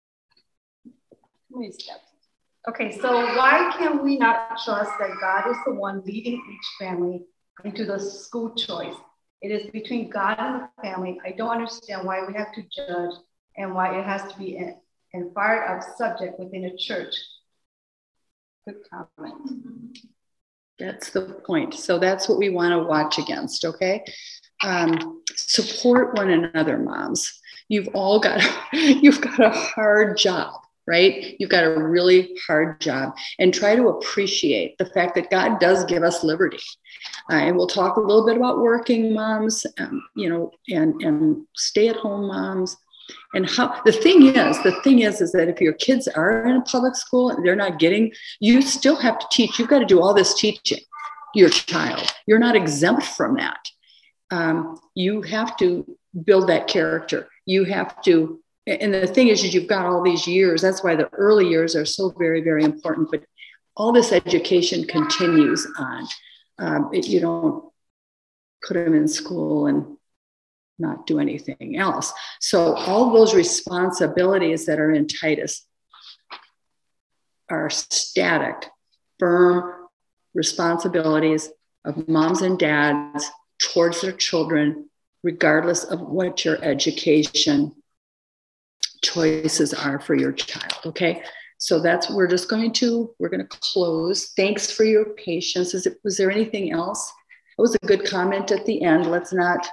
Okay, so why can we not trust that God is the one leading each family into the school choice? It is between God and the family. I don't understand why we have to judge and why it has to be an, an fired up subject within a church. Good comment. That's the point. So that's what we want to watch against, okay? Um, support one another, moms. You've all got, you've got a hard job, right? You've got a really hard job, and try to appreciate the fact that God does give us liberty. Uh, and we'll talk a little bit about working moms, um, you know, and, and stay-at-home moms. And how the thing is, the thing is, is that if your kids are in a public school and they're not getting, you still have to teach. You've got to do all this teaching your child. You're not exempt from that. Um, you have to build that character. You have to, and the thing is, is you've got all these years. That's why the early years are so very, very important. But all this education continues on. Um, it, you don't put them in school and not do anything else. So all those responsibilities that are in Titus are static, firm responsibilities of moms and dads towards their children, regardless of what your education choices are for your child, okay? So that's, we're just going to, we're going to close. Thanks for your patience. Is it, was there anything else? It was a good comment at the end. Let's not,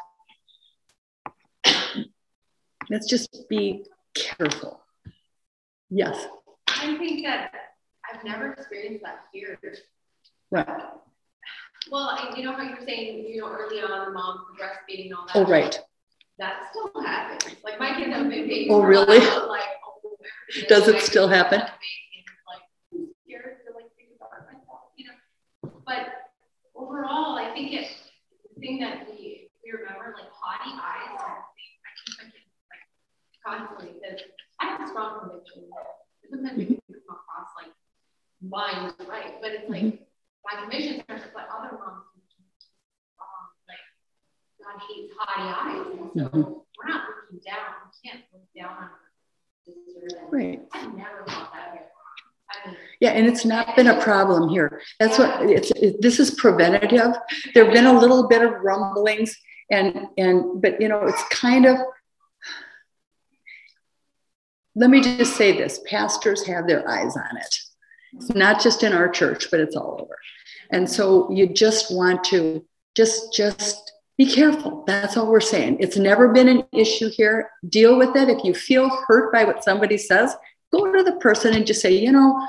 let's just be careful. Yes. I think that I've never experienced that here. Right. Well, you know how you're saying, you know, early on, the mom breastfeeding and all that. Oh, right. That still happens. Like my kids have been babies. Oh, really? Like, oh, does it still happen? Like, I'm scared to like think about it myself, you know. But overall, I think it's the thing that we we remember, like haughty eyes. I keep my kids like constantly because I have a strong conviction that sometimes we can come across like mine is right, but it's like my conviction starts to put other moms um, like God hates haughty eyes, and so mm-hmm. we're not looking down. We can't look down on her. Right. I never thought that before. I mean, yeah, and it's not been a problem here. That's yeah. what it's. It, this is preventative. There have been a little bit of rumblings, and and but you know, it's kind of. Let me just say this: pastors have their eyes on it. It's not just in our church, but it's all over. And so you just want to just just be careful. That's all we're saying. It's never been an issue here. Deal with it. If you feel hurt by what somebody says, go to the person and just say, you know,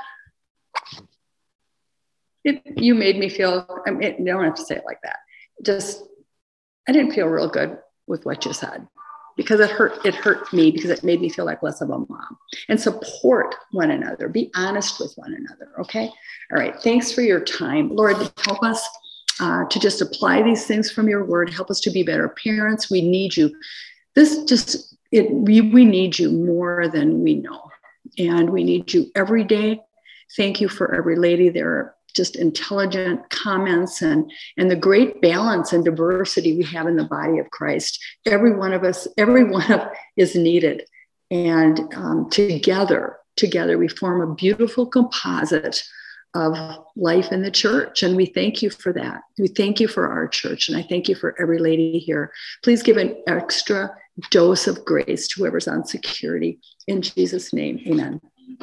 it, you made me feel, I mean, you don't have to say it like that. Just, I didn't feel real good with what you said because it hurt, it hurt me because it made me feel like less of a mom. And support one another. Be honest with one another, okay? All right, thanks for your time. Lord, help us uh, to just apply these things from your word. Help us to be better parents. We need you. This just, it, we, we need you more than we know. And we need you every day. Thank you for every lady there just intelligent comments and, and the great balance and diversity we have in the body of Christ. Every one of us, every one of is needed. And um, together, together we form a beautiful composite of life in the church. And we thank you for that. We thank you for our church. And I thank you for every lady here. Please give an extra dose of grace to whoever's on security. In Jesus' name, amen.